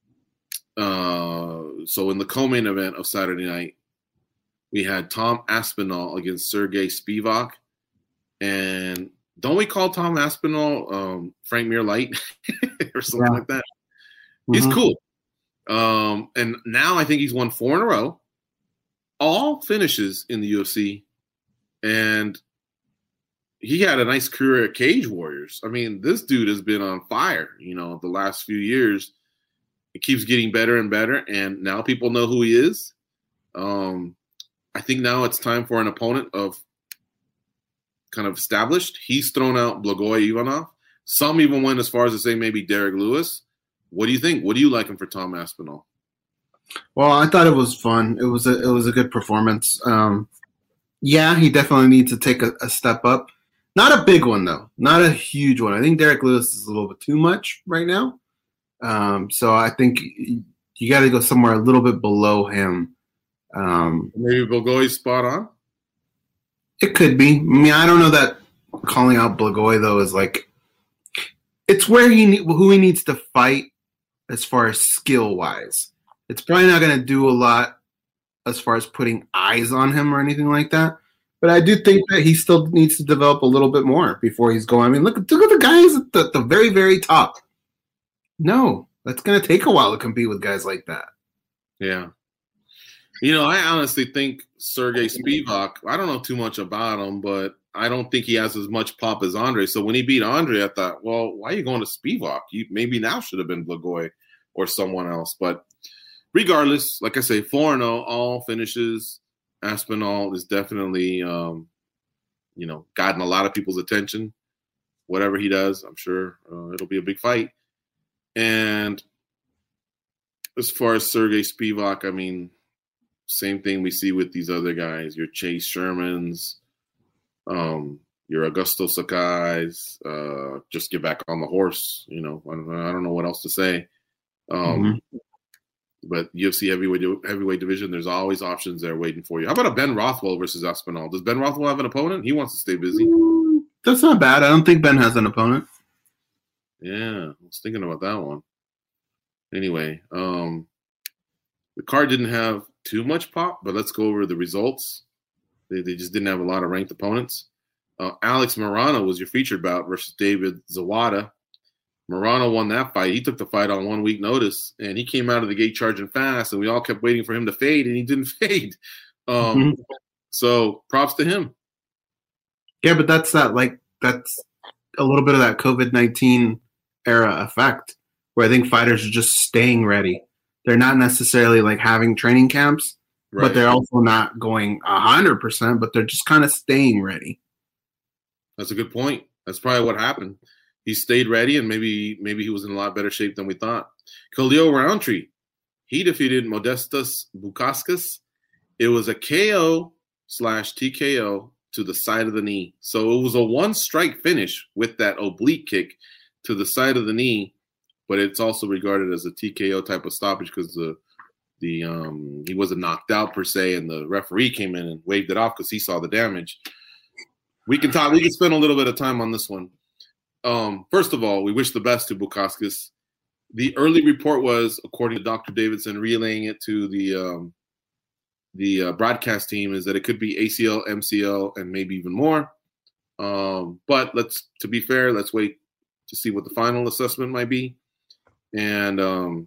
uh, so in the co-main event of Saturday night, we had Tom Aspinall against Sergey Spivak. And don't we call Tom Aspinall um, Frank Mir Light or something Yeah. like that? He's Mhm. cool. Um, and now I think he's won four in a row. All finishes in the U F C. And he had a nice career at Cage Warriors. I mean, this dude has been on fire, you know, the last few years. It keeps getting better and better, and now people know who he is. Um, I think now it's time for an opponent of kind of established. He's thrown out Blagoy Ivanov. Some even went as far as to say maybe Derek Lewis. What do you think? What do you like him for Tom Aspinall? Well, I thought it was fun. It was a it was a good performance. Um, yeah, he definitely needs to take a, a step up. Not a big one though, not a huge one. I think Derek Lewis is a little bit too much right now. Um, so I think you got to go somewhere a little bit below him. Um, Maybe Blagoy's spot on. it could be. I mean, I don't know that calling out Blagoy though is like it's where he ne- who he needs to fight as far as skill wise. It's probably not going to do a lot as far as putting eyes on him or anything like that. But I do think that he still needs to develop a little bit more before he's going. I mean, look, look at the guys at the, the very, very top. No, that's going to take a while to compete with guys like that. Yeah. You know, I honestly think Sergey Spivak, I don't know too much about him, but I don't think he has as much pop as Andre. So when he beat Andre, I thought, well, why are you going to Spivak? You maybe now should have been Blagoy or someone else. But regardless, like I say, four and oh, all finishes. Aspinall is definitely, um, you know, gotten a lot of people's attention. Whatever he does, I'm sure uh, it'll be a big fight. And as far as Sergey Spivak, I mean, same thing we see with these other guys. Your Chase Shermans, um, your Augusto Sakai's, uh, just get back on the horse. You know, I don't, I don't know what else to say. Um, mm-hmm. But U F C heavyweight heavyweight division, there's always options there waiting for you. How about a Ben Rothwell versus Aspinall? Does Ben Rothwell have an opponent? He wants to stay busy. Mm, that's not bad. I don't think Ben has an opponent. Yeah, I was thinking about that one. Anyway, um, the card didn't have too much pop, but let's go over the results. They, they just didn't have a lot of ranked opponents. Uh, Alex Morano was your featured bout versus David Zawada. Morano won that fight. He took the fight on one week notice, and he came out of the gate charging fast, and we all kept waiting for him to fade, and he didn't fade. Um, mm-hmm. So props to him. Yeah, but that's that like that's a little bit of that COVID nineteen era effect where I think fighters are just staying ready. They're not necessarily like having training camps, right. But they're also not going one hundred percent, but they're just kind of staying ready. That's a good point. That's probably what happened. He stayed ready, and maybe maybe he was in a lot better shape than we thought. Khalil Roundtree, he defeated Modestas Bukauskas. It was a K O slash T K O to the side of the knee. So it was a one-strike finish with that oblique kick to the side of the knee, but it's also regarded as a T K O type of stoppage because the the um, he wasn't knocked out per se, and the referee came in and waved it off because he saw the damage. We can talk. We can spend a little bit of time on this one. Um, first of all, we wish the best to Bukauskas. The early report was, according to Doctor Davidson, relaying it to the um, the uh, broadcast team, is that it could be A C L, M C L, and maybe even more. Um, but let's, to be fair, let's wait to see what the final assessment might be. And um,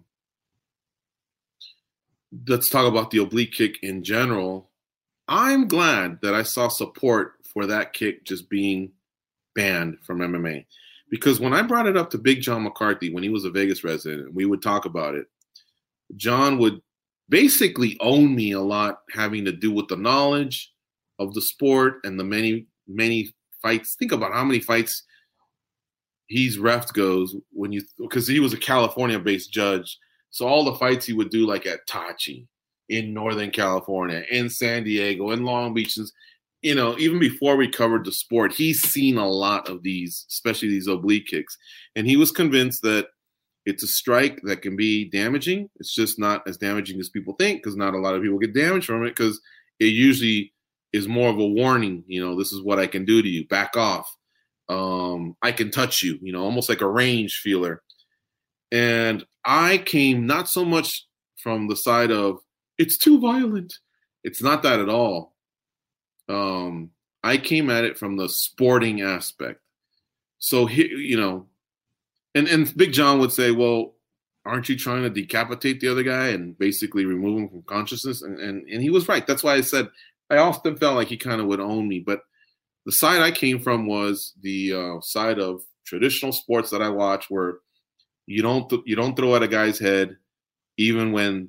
let's talk about the oblique kick in general. I'm glad that I saw support for that kick just being banned from M M A. Because when I brought it up to Big John McCarthy when he was a Vegas resident, we would talk about it. John would basically own me a lot, having to do with the knowledge of the sport and the many, many fights. Think about how many fights he's refed goes when you, because he was a California-based judge. So all the fights he would do, like at Tachi, in Northern California, in San Diego, in Long Beach, you know, even before we covered the sport, he's seen a lot of these, especially these oblique kicks. And he was convinced that it's a strike that can be damaging. It's just not as damaging as people think, because not a lot of people get damaged from it, because it usually is more of a warning. You know, this is what I can do to you. Back off. Um, I can touch you, you know, almost like a range feeler. And I came not so much from the side of, it's too violent. It's not that at all. Um, I came at it from the sporting aspect. So, he, you know, and, and Big John would say, well, aren't you trying to decapitate the other guy and basically remove him from consciousness? And, and, and he was right. That's why I said I often felt like he kind of would own me. But the side I came from was the uh, side of traditional sports that I watch, where you don't th- you don't throw at a guy's head, even when,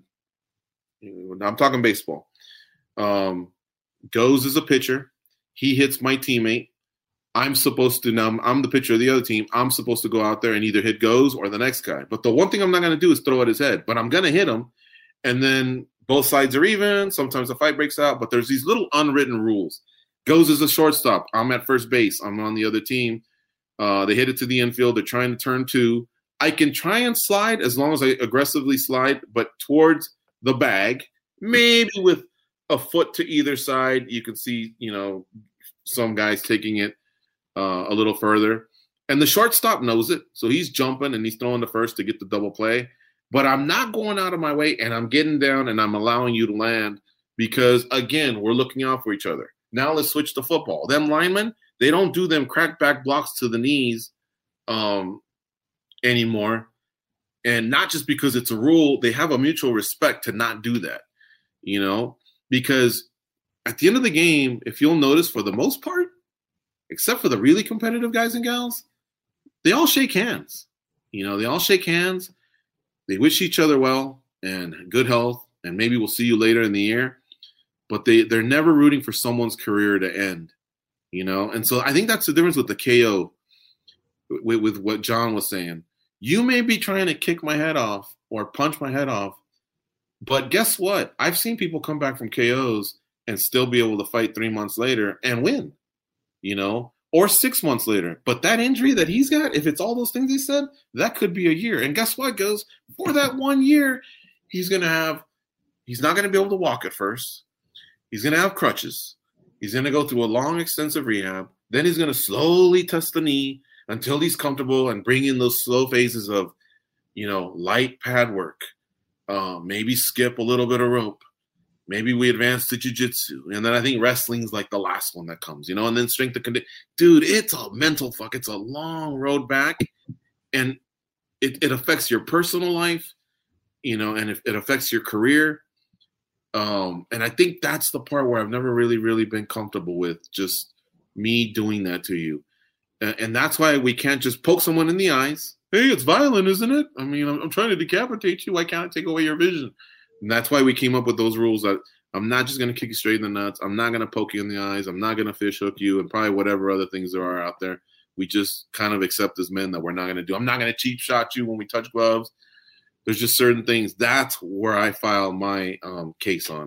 I'm talking baseball. Um, goes as a pitcher. He hits my teammate. I'm supposed to, now I'm the pitcher of the other team. I'm supposed to go out there and either hit goes or the next guy. But the one thing I'm not going to do is throw at his head. But I'm going to hit him. And then both sides are even. Sometimes the fight breaks out. But there's these little unwritten rules. Goes as a shortstop. I'm at first base. I'm on the other team. Uh, they hit it to the infield. They're trying to turn two. I can try and slide as long as I aggressively slide, but towards the bag, maybe with a foot to either side. You can see, you know, some guys taking it uh, a little further. And the shortstop knows it. So he's jumping and he's throwing the first to get the double play. But I'm not going out of my way, and I'm getting down and I'm allowing you to land because, again, we're looking out for each other. Now let's switch to football. Them linemen, they don't do them crack back blocks to the knees um, anymore. And not just because it's a rule, they have a mutual respect to not do that, you know, because at the end of the game, if you'll notice, for the most part, except for the really competitive guys and gals, they all shake hands. You know, they all shake hands. They wish each other well and good health, and maybe we'll see you later in the year. But they, they're never rooting for someone's career to end, you know? And so I think that's the difference with the K O, with, with what John was saying. You may be trying to kick my head off or punch my head off, But guess what? I've seen people come back from K Os and still be able to fight three months later and win, you know, or six months later. But that injury that he's got, if it's all those things he said, that could be a year. And guess what, goes for that one year, he's going to have, he's not going to be able to walk at first. He's going to have crutches. He's going to go through a long, extensive rehab. Then he's going to slowly test the knee until he's comfortable and bring in those slow phases of, you know, light pad work, uh, maybe skip a little bit of rope. Maybe we advance to jiu-jitsu. And then I think wrestling's like the last one that comes, you know, and then strength and conditioning. Dude, it's a mental fuck. It's a long road back. And it, it affects your personal life, you know, and it, it affects your career. Um, and I think that's the part where I've never really, really been comfortable with just me doing that to you. And, and that's why we can't just poke someone in the eyes. Hey, it's violent, isn't it? I mean, I'm, I'm trying to decapitate you. Why can't I take away your vision? And that's why we came up with those rules that I'm not just going to kick you straight in the nuts. I'm not going to poke you in the eyes. I'm not going to fish hook you and probably whatever other things there are out there. We just kind of accept as men that we're not going to do. I'm not going to cheap shot you when we touch gloves. There's just certain things. That's where I file my um, case on.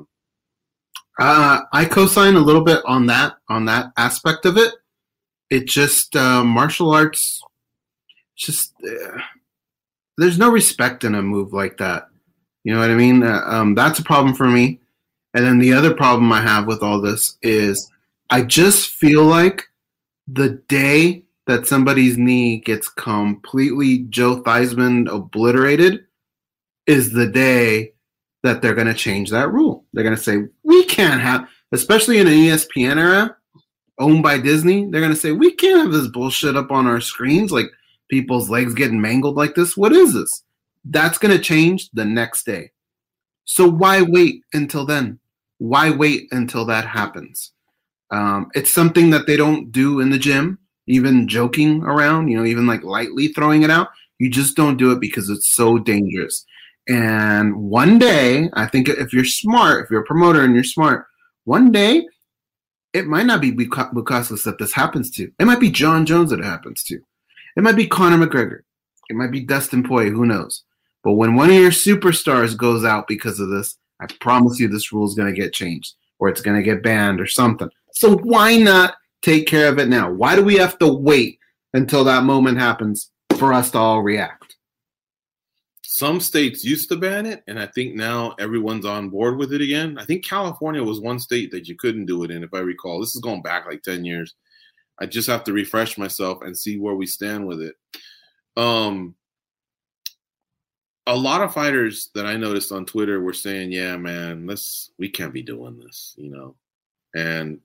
Uh, I co-sign a little bit on that, on that aspect of it. It just, uh, martial arts, just, uh, there's no respect in a move like that. You know what I mean? Uh, um, that's a problem for me. And then the other problem I have with all this is I just feel like the day that somebody's knee gets completely Joe Theismann obliterated is the day that they're going to change that rule. They're going to say, we can't have, especially in an E S P N era owned by Disney, they're going to say, we can't have this bullshit up on our screens, like people's legs getting mangled like this. What is this? That's going to change the next day. So why wait until then? Why wait until that happens? Um, it's something that they don't do in the gym, even joking around, you know, even like lightly throwing it out. You just don't do it because it's so dangerous. And one day, I think if you're smart, if you're a promoter and you're smart, one day it might not be Bukauskas that this happens to. It might be John Jones that it happens to. It might be Conor McGregor. It might be Dustin Poirier. Who knows? But when one of your superstars goes out because of this, I promise you this rule is going to get changed or it's going to get banned or something. So why not take care of it now? Why do we have to wait until that moment happens for us to all react? Some states used to ban it, and I think now everyone's on board with it again. I think California was one state that you couldn't do it in, if I recall. This is going back like ten years. I just have to refresh myself and see where we stand with it. Um, a lot of fighters that I noticed on Twitter were saying, yeah, man, let's, we can't be doing this, you know. And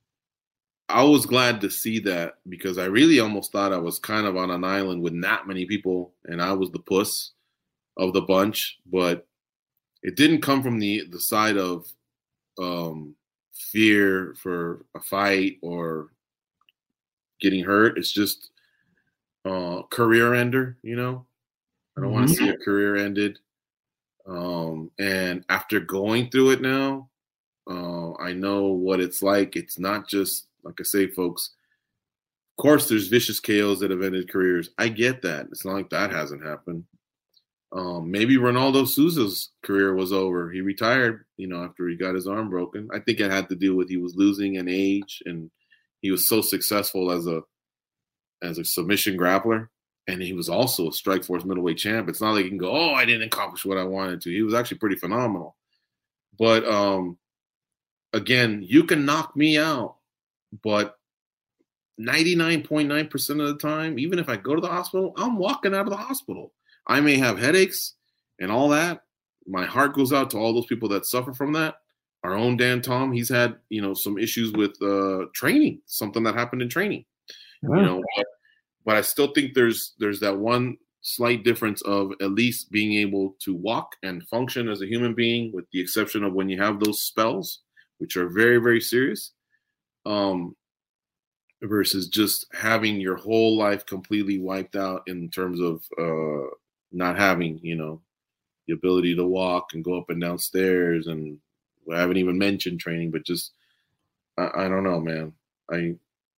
I was glad to see that because I really almost thought I was kind of on an island with not many people, and I was the puss of the bunch. But it didn't come from the, the side of um, fear for a fight or getting hurt. It's just uh, career ender, you know. I don't mm-hmm. want to see a career ended. Um, and after going through it now, uh, I know what it's like. It's not just, like I say, folks, of course there's vicious K Os that have ended careers. I get that. It's not like that hasn't happened. Um, maybe Ronaldo Souza's career was over. He retired, you know, after he got his arm broken. I think it had to do with he was losing an age and he was so successful as a as a submission grappler. And he was also a Strikeforce middleweight champ. It's not like you can go, oh, I didn't accomplish what I wanted to. He was actually pretty phenomenal. But, um, again, you can knock me out, but ninety-nine point nine percent of the time, even if I go to the hospital, I'm walking out of the hospital. I may have headaches and all that. My heart goes out to all those people that suffer from that. Our own Dan Tom, he's had, you know, some issues with uh, training, something that happened in training. Wow. You know, but, but I still think there's there's that one slight difference of at least being able to walk and function as a human being, with the exception of when you have those spells, which are very, very serious, um, versus just having your whole life completely wiped out in terms of uh, not having, you know, the ability to walk and go up and down stairs. And I haven't even mentioned training, but just, I, I don't know, man. I,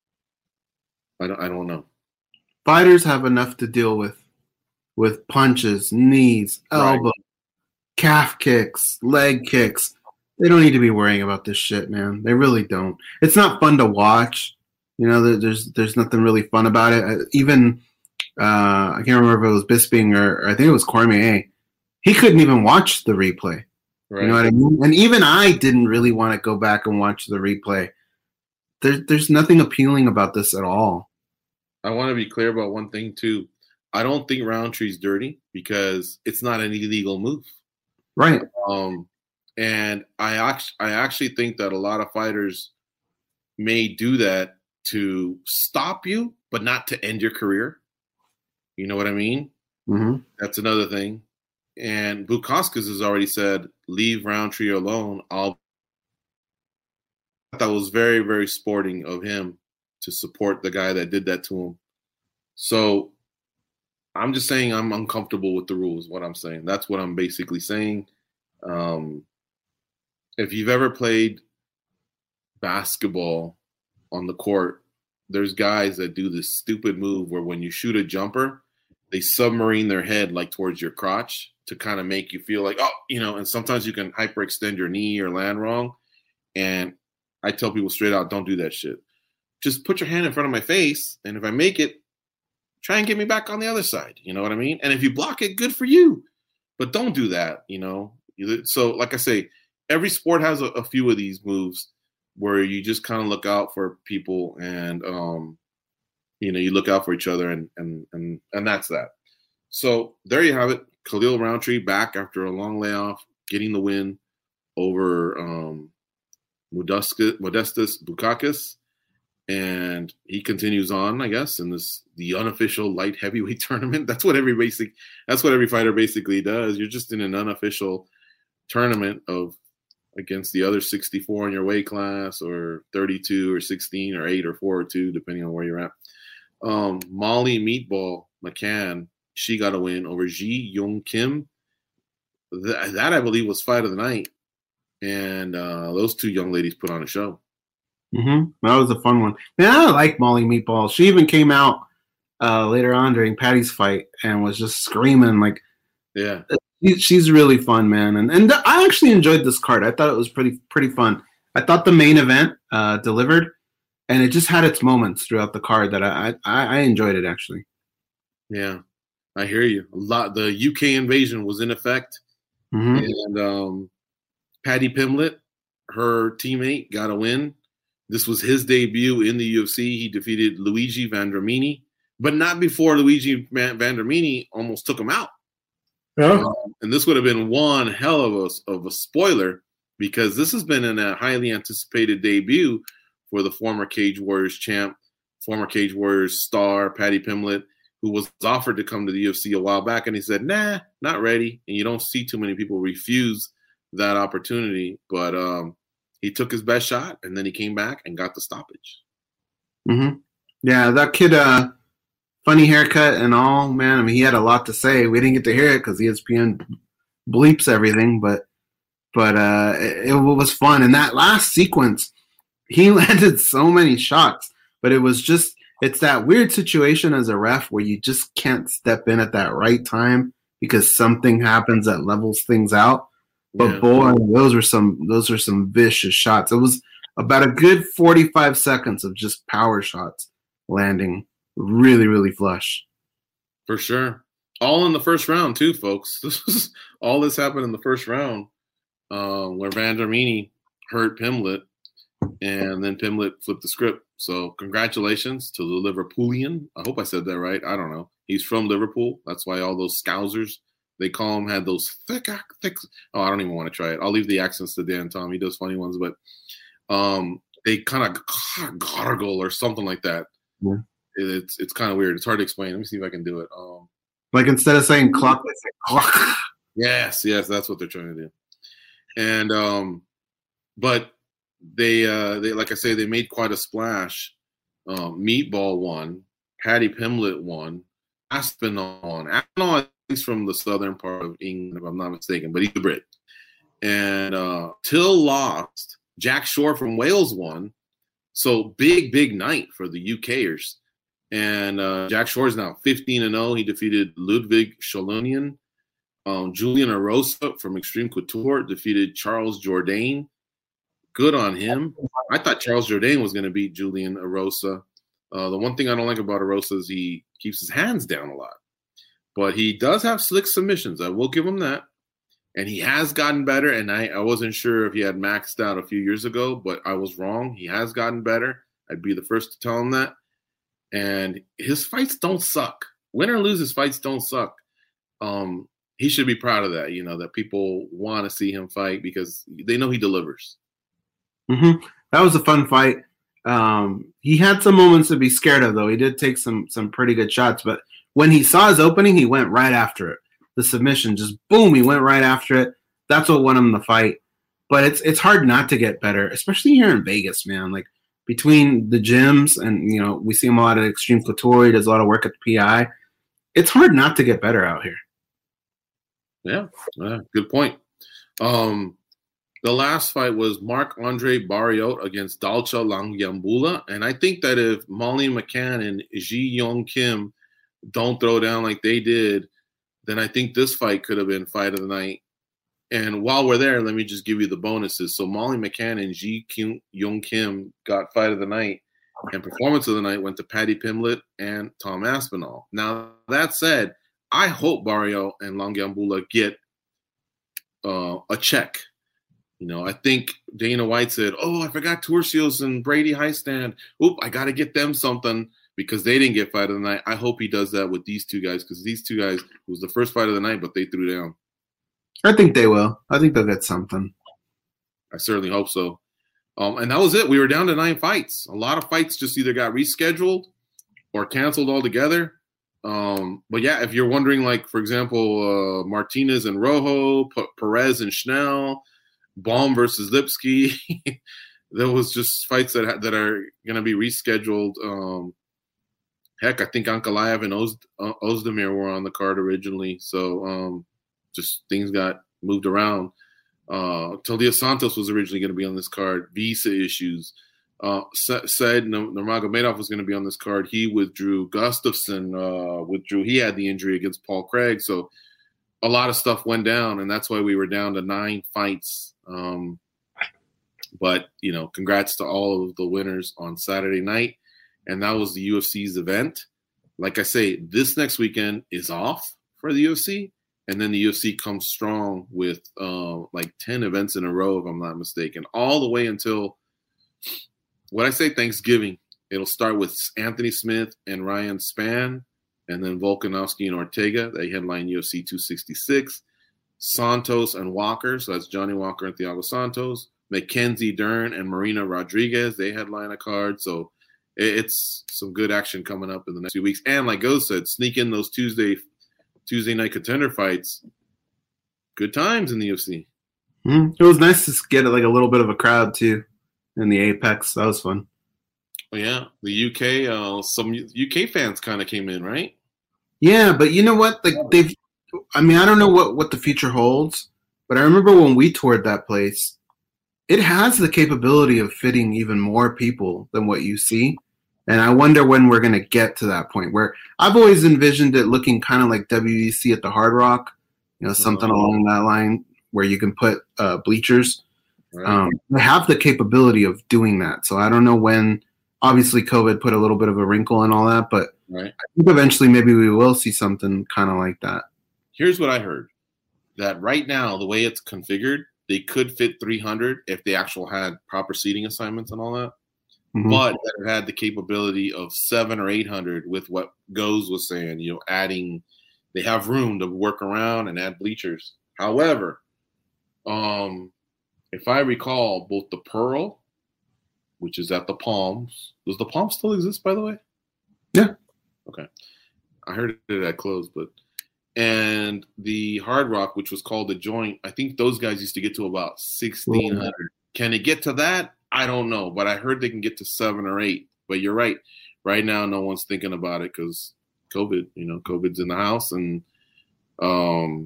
I don't, I don't know. Fighters have enough to deal with, with punches, knees, elbows, right. calf kicks, leg kicks. They don't need to be worrying about this shit, man. They really don't. It's not fun to watch. You know, there- there's there's nothing really fun about it. Uh, Even uh, I can't remember if it was Bisping or, or I think it was Cormier. He couldn't even watch the replay. Right. You know what I mean? And even I didn't really want to go back and watch the replay. There, there's nothing appealing about this at all. I want to be clear about one thing too. I don't think Roundtree's dirty because it's not an illegal move. Right. Um, and I actually, I actually think that a lot of fighters may do that to stop you, but not to end your career. You know what I mean? Mm-hmm. That's another thing. And Bukauskas has already said, leave Roundtree alone. I'll. That was very, very sporting of him to support the guy that did that to him. So I'm just saying I'm uncomfortable with the rules, what I'm saying. That's what I'm basically saying. Um, if you've ever played basketball on the court, there's guys that do this stupid move where when you shoot a jumper, they submarine their head like towards your crotch to kind of make you feel like, oh, you know, and sometimes you can hyperextend your knee or land wrong. And I tell people straight out, don't do that shit. Just put your hand in front of my face, and if I make it, try and get me back on the other side. You know what I mean? And if you block it, good for you. But don't do that, you know? So, like I say, every sport has a, a few of these moves where you just kind of look out for people and, um, you know, you look out for each other, and and and and that's that. So there you have it. Khalil Roundtree back after a long layoff, getting the win over um, Modestus, Modestus Bukauskas. And he continues on, I guess, in this the unofficial light heavyweight tournament. That's what every basic, that's what every fighter basically does. You're just in an unofficial tournament of against the other sixty-four in your weight class, or thirty-two, or sixteen, or eight, or four, or two, depending on where you're at. Um, Molly Meatball McCann, she got a win over Ji Young Kim. That, that I believe was fight of the night, and uh, those two young ladies put on a show. Mm-hmm. That was a fun one. Man, I like Molly Meatball. She even came out uh, later on during Patty's fight and was just screaming like, yeah, she's really fun, man. And and I actually enjoyed this card. I thought it was pretty pretty fun. I thought the main event uh, delivered, and it just had its moments throughout the card that I I, I enjoyed it actually. Yeah, I hear you. A lot. The U K invasion was in effect, mm-hmm. and um, Paddy Pimblett, her teammate, got a win. This was his debut in the U F C. He defeated Luigi Vendramini, but not before Luigi Vendramini almost took him out. Yeah. Um, and this would have been one hell of a, of a spoiler, because this has been in a highly anticipated debut for the former Cage Warriors champ, former Cage Warriors star, Paddy Pimblett, who was offered to come to the U F C a while back, and he said, nah, not ready. And you don't see too many people refuse that opportunity. But um, he took his best shot, and then he came back and got the stoppage. Mm-hmm. Yeah, that kid, uh, funny haircut and all, man. I mean, he had a lot to say. We didn't get to hear it because E S P N bleeps everything, but but uh, it, it was fun. And that last sequence, he landed so many shots, but it was just, it's that weird situation as a ref where you just can't step in at that right time because something happens that levels things out. But yeah. boy, those were some those were some vicious shots. It was about a good forty-five seconds of just power shots landing really, really flush. For sure. All in the first round too, folks. This was all this happened in the first round, uh, where Vendramini hurt Pimblett, and then Pimblett flipped the script. So congratulations to the Liverpoolian. I hope I said that right. I don't know. He's from Liverpool. That's why all those Scousers, they call him, had those thick, thick. Oh, I don't even want to try it. I'll leave the accents to Dan Tom. He does funny ones, but um, they kind of gargle or something like that. Yeah. It, it's it's kind of weird. It's hard to explain. Let me see if I can do it. Um, like instead of saying clock, they say clock. Yes, yes, that's what they're trying to do. And um, but they uh, they like I say, they made quite a splash. Um, Meatball won. Paddy Pimblett won. Aspinall won. Aspinall, he's from the southern part of England, if I'm not mistaken, but he's a Brit. And uh, Till lost. Jack Shore from Wales won. So big, big night for the UKers. And uh, Jack Shore is now fifteen and oh. He defeated Ludwig Scholonian. Um, Julian Erosa from Extreme Couture defeated Charles Jourdain. Good on him. I thought Charles Jourdain was going to beat Julian Erosa. Uh, the one thing I don't like about Erosa is he keeps his hands down a lot. But he does have slick submissions. I will give him that. And he has gotten better. And I, I wasn't sure if he had maxed out a few years ago, but I was wrong. He has gotten better. I'd be the first to tell him that. And his fights don't suck. Win or lose, his fights don't suck. Um, he should be proud of that, you know, that people want to see him fight because they know he delivers. Mm-hmm. That was a fun fight. Um, he had some moments to be scared of, though. He did take some some pretty good shots, but when he saw his opening, he went right after it. The submission, just boom, he went right after it. That's what won him the fight. But it's it's hard not to get better, especially here in Vegas, man. Like between the gyms and, you know, we see him a lot at Extreme Couture. He does a lot of work at the P I. It's hard not to get better out here. Yeah, yeah, good point. Um, the last fight was Marc-Andre Barriault against Dalcha Langiambula. And I think that if Molly McCann and Ji Young Kim don't throw down like they did, then I think this fight could have been fight of the night. And while we're there, let me just give you the bonuses. So Molly McCann and Ji Young Kim got fight of the night, and performance of the night went to Paddy Pimblett and Tom Aspinall. Now, that said, I hope Barriault and Langiambula get uh, a check. You know, I think Dana White said, oh, I forgot Turcios and Brady Highstand. Oop, I got to get them something because they didn't get fight of the night. I hope he does that with these two guys because these two guys, it was the first fight of the night, but they threw down. I think they will. I think they'll get something. I certainly hope so. Um, and that was it. We were down to nine fights. A lot of fights just either got rescheduled or canceled altogether. Um, but yeah, if you're wondering, like, for example, uh, Martinez and Rojo, P- Perez and Schnell, Baum versus Lipsky, there was just fights that ha- that are going to be rescheduled. Um, heck, I think Ankalaev and Oz- uh, Ozdemir were on the card originally. So um, just things got moved around. Uh, Talia Santos was originally going to be on this card. Visa issues. Uh, said Nurmagomedov was going to be on this card. He withdrew. Gustafsson uh, withdrew. He had the injury against Paul Craig. So a lot of stuff went down, and that's why we were down to nine fights. Um, but, you know, congrats to all of the winners on Saturday night. And that was the U F C's event. Like I say, this next weekend is off for the U F C. And then the U F C comes strong with uh, like ten events in a row, if I'm not mistaken, all the way until what I say Thanksgiving. It'll start with Anthony Smith and Ryan Spann, and then Volkanovski and Ortega. They headline U F C two sixty-six. Santos and Walker, so that's Johnny Walker and Thiago Santos. Mackenzie Dern and Marina Rodriguez, they headline a card. So it's some good action coming up in the next few weeks. And like Go said, sneak in those Tuesday Tuesday night contender fights. Good times in the U F C. Mm, it was nice to get like a little bit of a crowd too in the Apex. That was fun. Oh, yeah, the U K, uh, some U K fans kind of came in, right? Yeah, but you know what? Like they've. I mean, I don't know what, what the future holds, but I remember when we toured that place, it has the capability of fitting even more people than what you see. And I wonder when we're going to get to that point where I've always envisioned it looking kind of like W E C at the Hard Rock, you know, something oh. along that line where you can put uh, bleachers. Right. Um, they have the capability of doing that. So I don't know when, obviously COVID put a little bit of a wrinkle in all that, but right. I think eventually maybe we will see something kind of like that. Here's what I heard, that right now, the way it's configured, they could fit three hundred if they actually had proper seating assignments and all that. Mm-hmm. But that it had the capability of seven or eight hundred with what Goes was saying, you know, adding, they have room to work around and add bleachers. However, um, if I recall, both the Pearl, which is at the Palms, does the Palms still exist, by the way? Yeah. Okay. I heard it had closed, but, and the Hard Rock, which was called the Joint, I think those guys used to get to about sixteen hundred. Mm-hmm. Can it get to that? I don't know, but I heard they can get to seven or eight. But you're right. Right now, no one's thinking about it because COVID, you know, COVID's in the house. And um,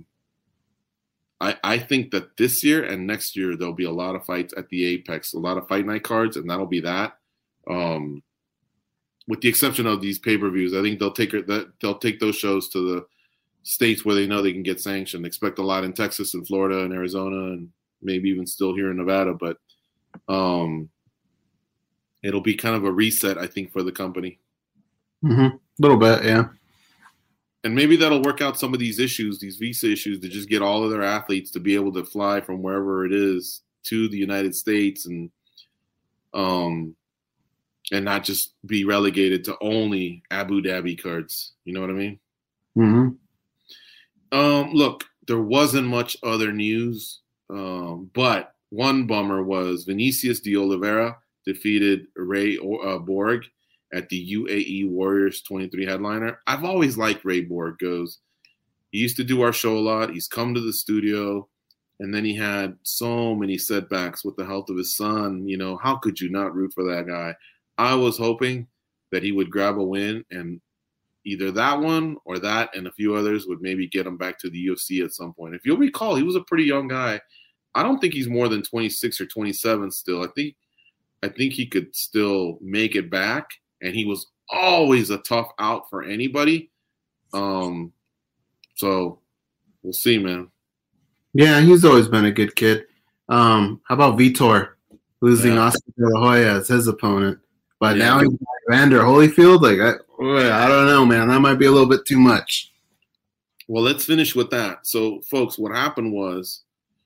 I, I think that this year and next year, there'll be a lot of fights at the Apex, a lot of fight night cards, and that'll be that. Um, with the exception of these pay-per-views, I think they'll take that they'll take those shows to the states where they know they can get sanctioned. Expect a lot in Texas and Florida and Arizona and maybe even still here in Nevada. But um, it'll be kind of a reset, I think, for the company. Mm-hmm. A little bit, yeah. And maybe that'll work out some of these issues, these visa issues, to just get all of their athletes to be able to fly from wherever it is to the United States and um, and not just be relegated to only Abu Dhabi cards. You know what I mean? Mm-hmm. Um, look, there wasn't much other news, um, but one bummer was Vinicius de Oliveira defeated Ray uh, Borg at the U A E Warriors twenty-three headliner. I've always liked Ray Borg. Goes, he used to do our show a lot. He's come to the studio, and then he had so many setbacks with the health of his son. You know, how could you not root for that guy? I was hoping that he would grab a win, and either that one or that and a few others would maybe get him back to the U F C at some point. If you'll recall, he was a pretty young guy. I don't think he's more than twenty-six or twenty-seven still. I think I think he could still make it back. And he was always a tough out for anybody. Um, so we'll see, man. Yeah, he's always been a good kid. Um, how about Vitor losing yeah. Oscar De La Hoya as his opponent? But yeah. now he's Evander Holyfield. Like, I, I don't know, man. That might be a little bit too much. Well, let's finish with that. So, folks, what happened was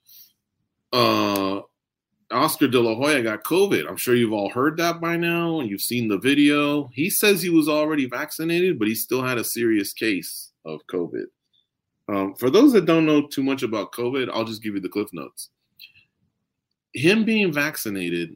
uh, Oscar De La Hoya got COVID. I'm sure you've all heard that by now, and you've seen the video. He says he was already vaccinated, but he still had a serious case of COVID. Um, for those that don't know too much about COVID, I'll just give you the Cliff Notes. Him being vaccinated,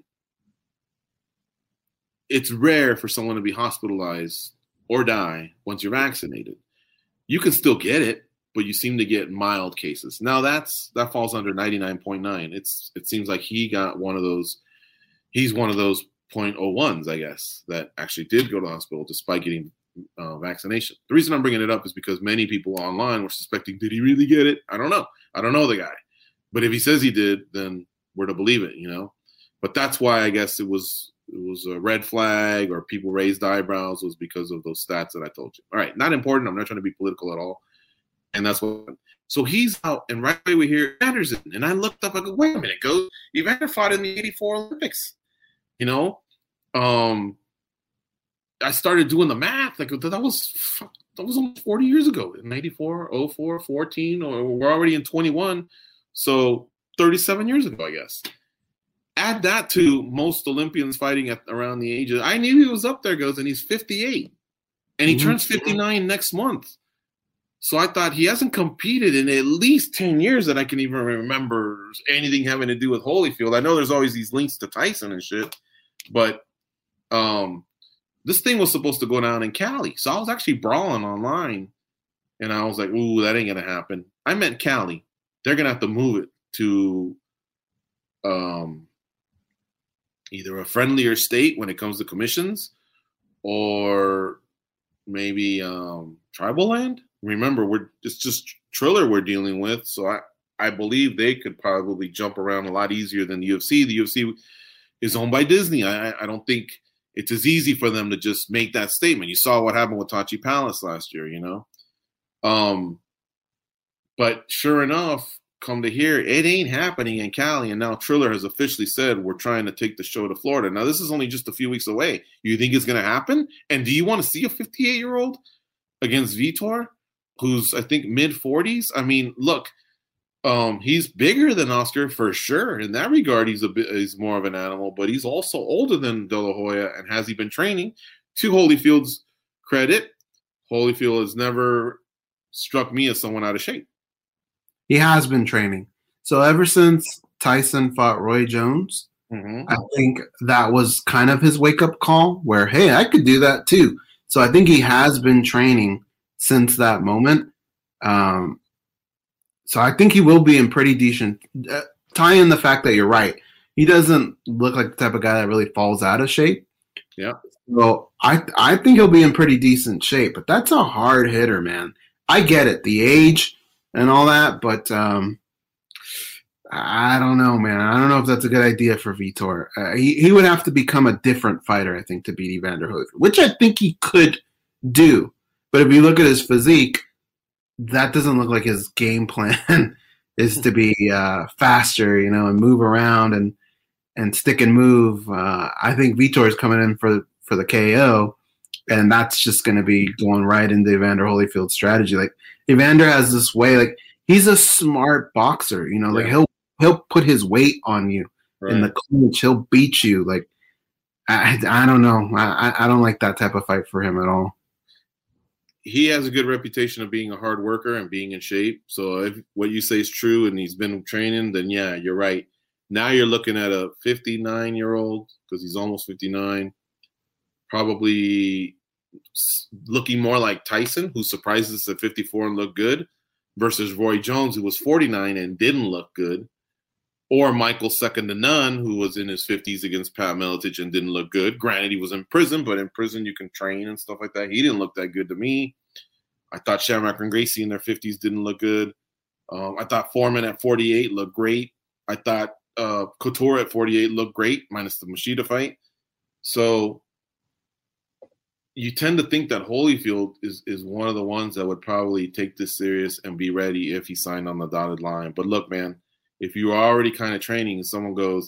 it's rare for someone to be hospitalized or die once you're vaccinated. You can still get it, but you seem to get mild cases. Now that's that falls under ninety-nine point nine. It's it seems like he got one of those. He's one of those zero point zero ones, I guess, that actually did go to the hospital despite getting uh, vaccination. The reason I'm bringing it up is because many people online were suspecting, did he really get it? I don't know. I don't know the guy, but if he says he did, then we're to believe it, you know. But that's why I guess it was it was a red flag or people raised eyebrows was because of those stats that I told you. All right, not important. I'm not trying to be political at all. And that's what. So he's out, and right away we hear Anderson. And I looked up. I go, wait a minute, go. Evander fought in the eighty-four Olympics. You know, um, I started doing the math. Like that was that was almost forty years ago. In eighty-four, oh four, fourteen, or we're already in twenty-one. So thirty-seven years ago, I guess. Add that to most Olympians fighting at around the age of. I knew he was up there, goes, and he's fifty-eight, and he mm-hmm. turns fifty-nine next month. So I thought he hasn't competed in at least ten years that I can even remember anything having to do with Holyfield. I know there's always these links to Tyson and shit, but um, this thing was supposed to go down in Cali. So I was actually brawling online, and I was like, ooh, that ain't going to happen. I meant Cali. They're going to have to move it to um, either a friendlier state when it comes to commissions or maybe um, tribal land. Remember, we're it's just Triller we're dealing with, so I, I believe they could probably jump around a lot easier than the U F C. The U F C is owned by Disney. I, I don't think it's as easy for them to just make that statement. You saw what happened with Tachi Palace last year, you know? Um, but sure enough, come to hear, it ain't happening in Cali, and now Triller has officially said we're trying to take the show to Florida. Now, this is only just a few weeks away. You think it's going to happen? And do you want to see a fifty-eight-year-old against Vitor? Who's, I think, mid-forties. I mean, look, um, he's bigger than Oscar for sure. In that regard, he's a bit, he's more of an animal, but he's also older than De La Hoya. And has he been training? To Holyfield's credit, Holyfield has never struck me as someone out of shape. He has been training. So ever since Tyson fought Roy Jones, mm-hmm. I think that was kind of his wake-up call where, hey, I could do that too. So I think he has been training since that moment. Um, so I think he will be in pretty decent uh, – tie in the fact that you're right. He doesn't look like the type of guy that really falls out of shape. Yeah. So I I think he'll be in pretty decent shape. But that's a hard hitter, man. I get it, the age and all that, but um, I don't know, man. I don't know if that's a good idea for Vitor. Uh, he, he would have to become a different fighter, I think, to beat Evander Holyfield, which I think he could do. But if you look at his physique, that doesn't look like his game plan is to be uh, faster, you know, and move around and and stick and move. Uh, I think Vitor is coming in for for the K O, and that's just going to be going right into Evander Holyfield's strategy. Like Evander has this way, like he's a smart boxer, you know, like yeah. he'll he'll put his weight on you right. in the clinch. He'll beat you. Like I I don't know, I I don't like that type of fight for him at all. He has a good reputation of being a hard worker and being in shape. So if what you say is true and he's been training, then yeah, you're right. Now you're looking at a fifty-nine-year-old, because he's almost fifty-nine, probably looking more like Tyson, who surprises us at fifty-four and looked good, versus Roy Jones, who was forty-nine and didn't look good, or Michael second to none, who was in his fifties against Pat Miletich and didn't look good. Granted, he was in prison, but in prison you can train and stuff like that. He didn't look that good to me. I thought Shamrock and Gracie in their fifties didn't look good. Um, I thought Foreman at forty-eight looked great. I thought uh, Couture at forty-eight looked great, minus the Machida fight. So you tend to think that Holyfield is, is one of the ones that would probably take this serious and be ready if he signed on the dotted line. But look, man, if you are already kind of training and someone goes,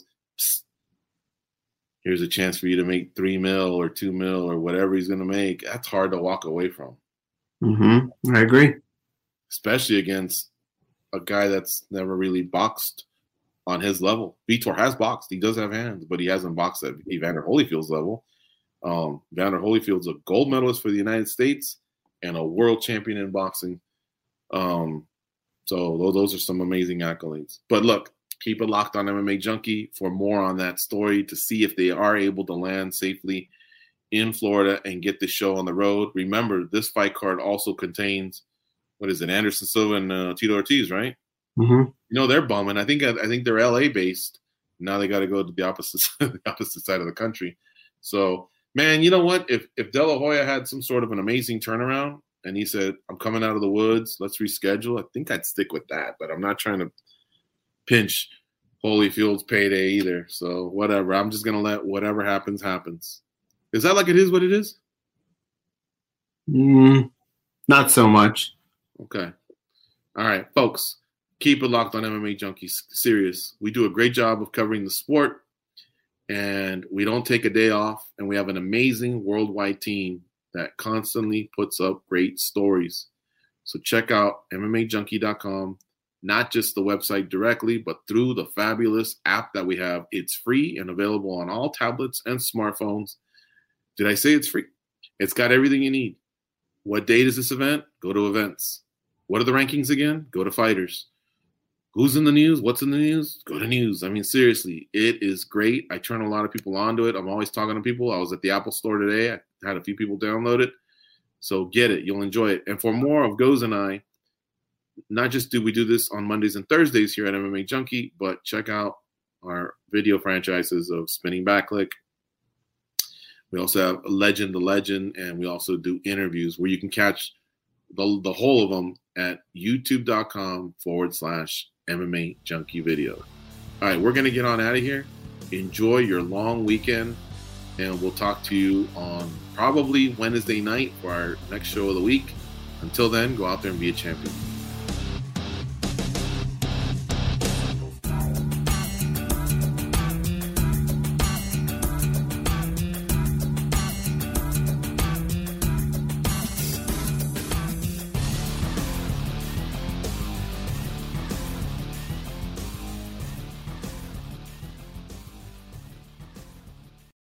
here's a chance for you to make three mil or two mil or whatever he's going to make, that's hard to walk away from. Mm-hmm. I agree. Especially against a guy that's never really boxed on his level. Vitor has boxed. He does have hands, but he hasn't boxed at Evander Holyfield's level. Um, Evander Holyfield's a gold medalist for the United States and a world champion in boxing. Um, So those are some amazing accolades. But look, keep it locked on M M A Junkie for more on that story, to see if they are able to land safely in Florida and get the show on the road. Remember, this fight card also contains, what is it, Anderson Silva and uh, Tito Ortiz, right? Mm-hmm. You know, they're bumming. I think I think they're L A based. Now they got to go to the opposite the opposite side of the country. So, man, you know what? If if De La Hoya had some sort of an amazing turnaround, and he said, I'm coming out of the woods, let's reschedule, I think I'd stick with that. But I'm not trying to pinch Holyfield's payday either. So whatever. I'm just going to let whatever happens, happens. Is that like it is what it is? Mm, not so much. Okay. All right, folks. Keep it locked on M M A Junkie. Serious. We do a great job of covering the sport, and we don't take a day off, and we have an amazing worldwide team that constantly puts up great stories. So check out M M A junkie dot com, not just the website directly, but through the fabulous app that we have. It's free and available on all tablets and smartphones. Did I say it's free? It's got everything you need. What date is this event? Go to events. What are the rankings again? Go to fighters. Who's in the news? What's in the news? Go to news. I mean, seriously, it is great. I turn a lot of people onto it. I'm always talking to people. I was at the Apple Store today. I had a few people download it. So get it. You'll enjoy it. And for more of Goz and I, not just do we do this on Mondays and Thursdays here at M M A Junkie, but check out our video franchises of Spinning Backlick. We also have Legend to Legend, and we also do interviews where you can catch the, the whole of them at youtube.com forward slash MMA Junkie video. All right, we're going to get on out of here. Enjoy your long weekend, and we'll talk to you on probably Wednesday night for our next show of the week. Until then, go out there and be a champion.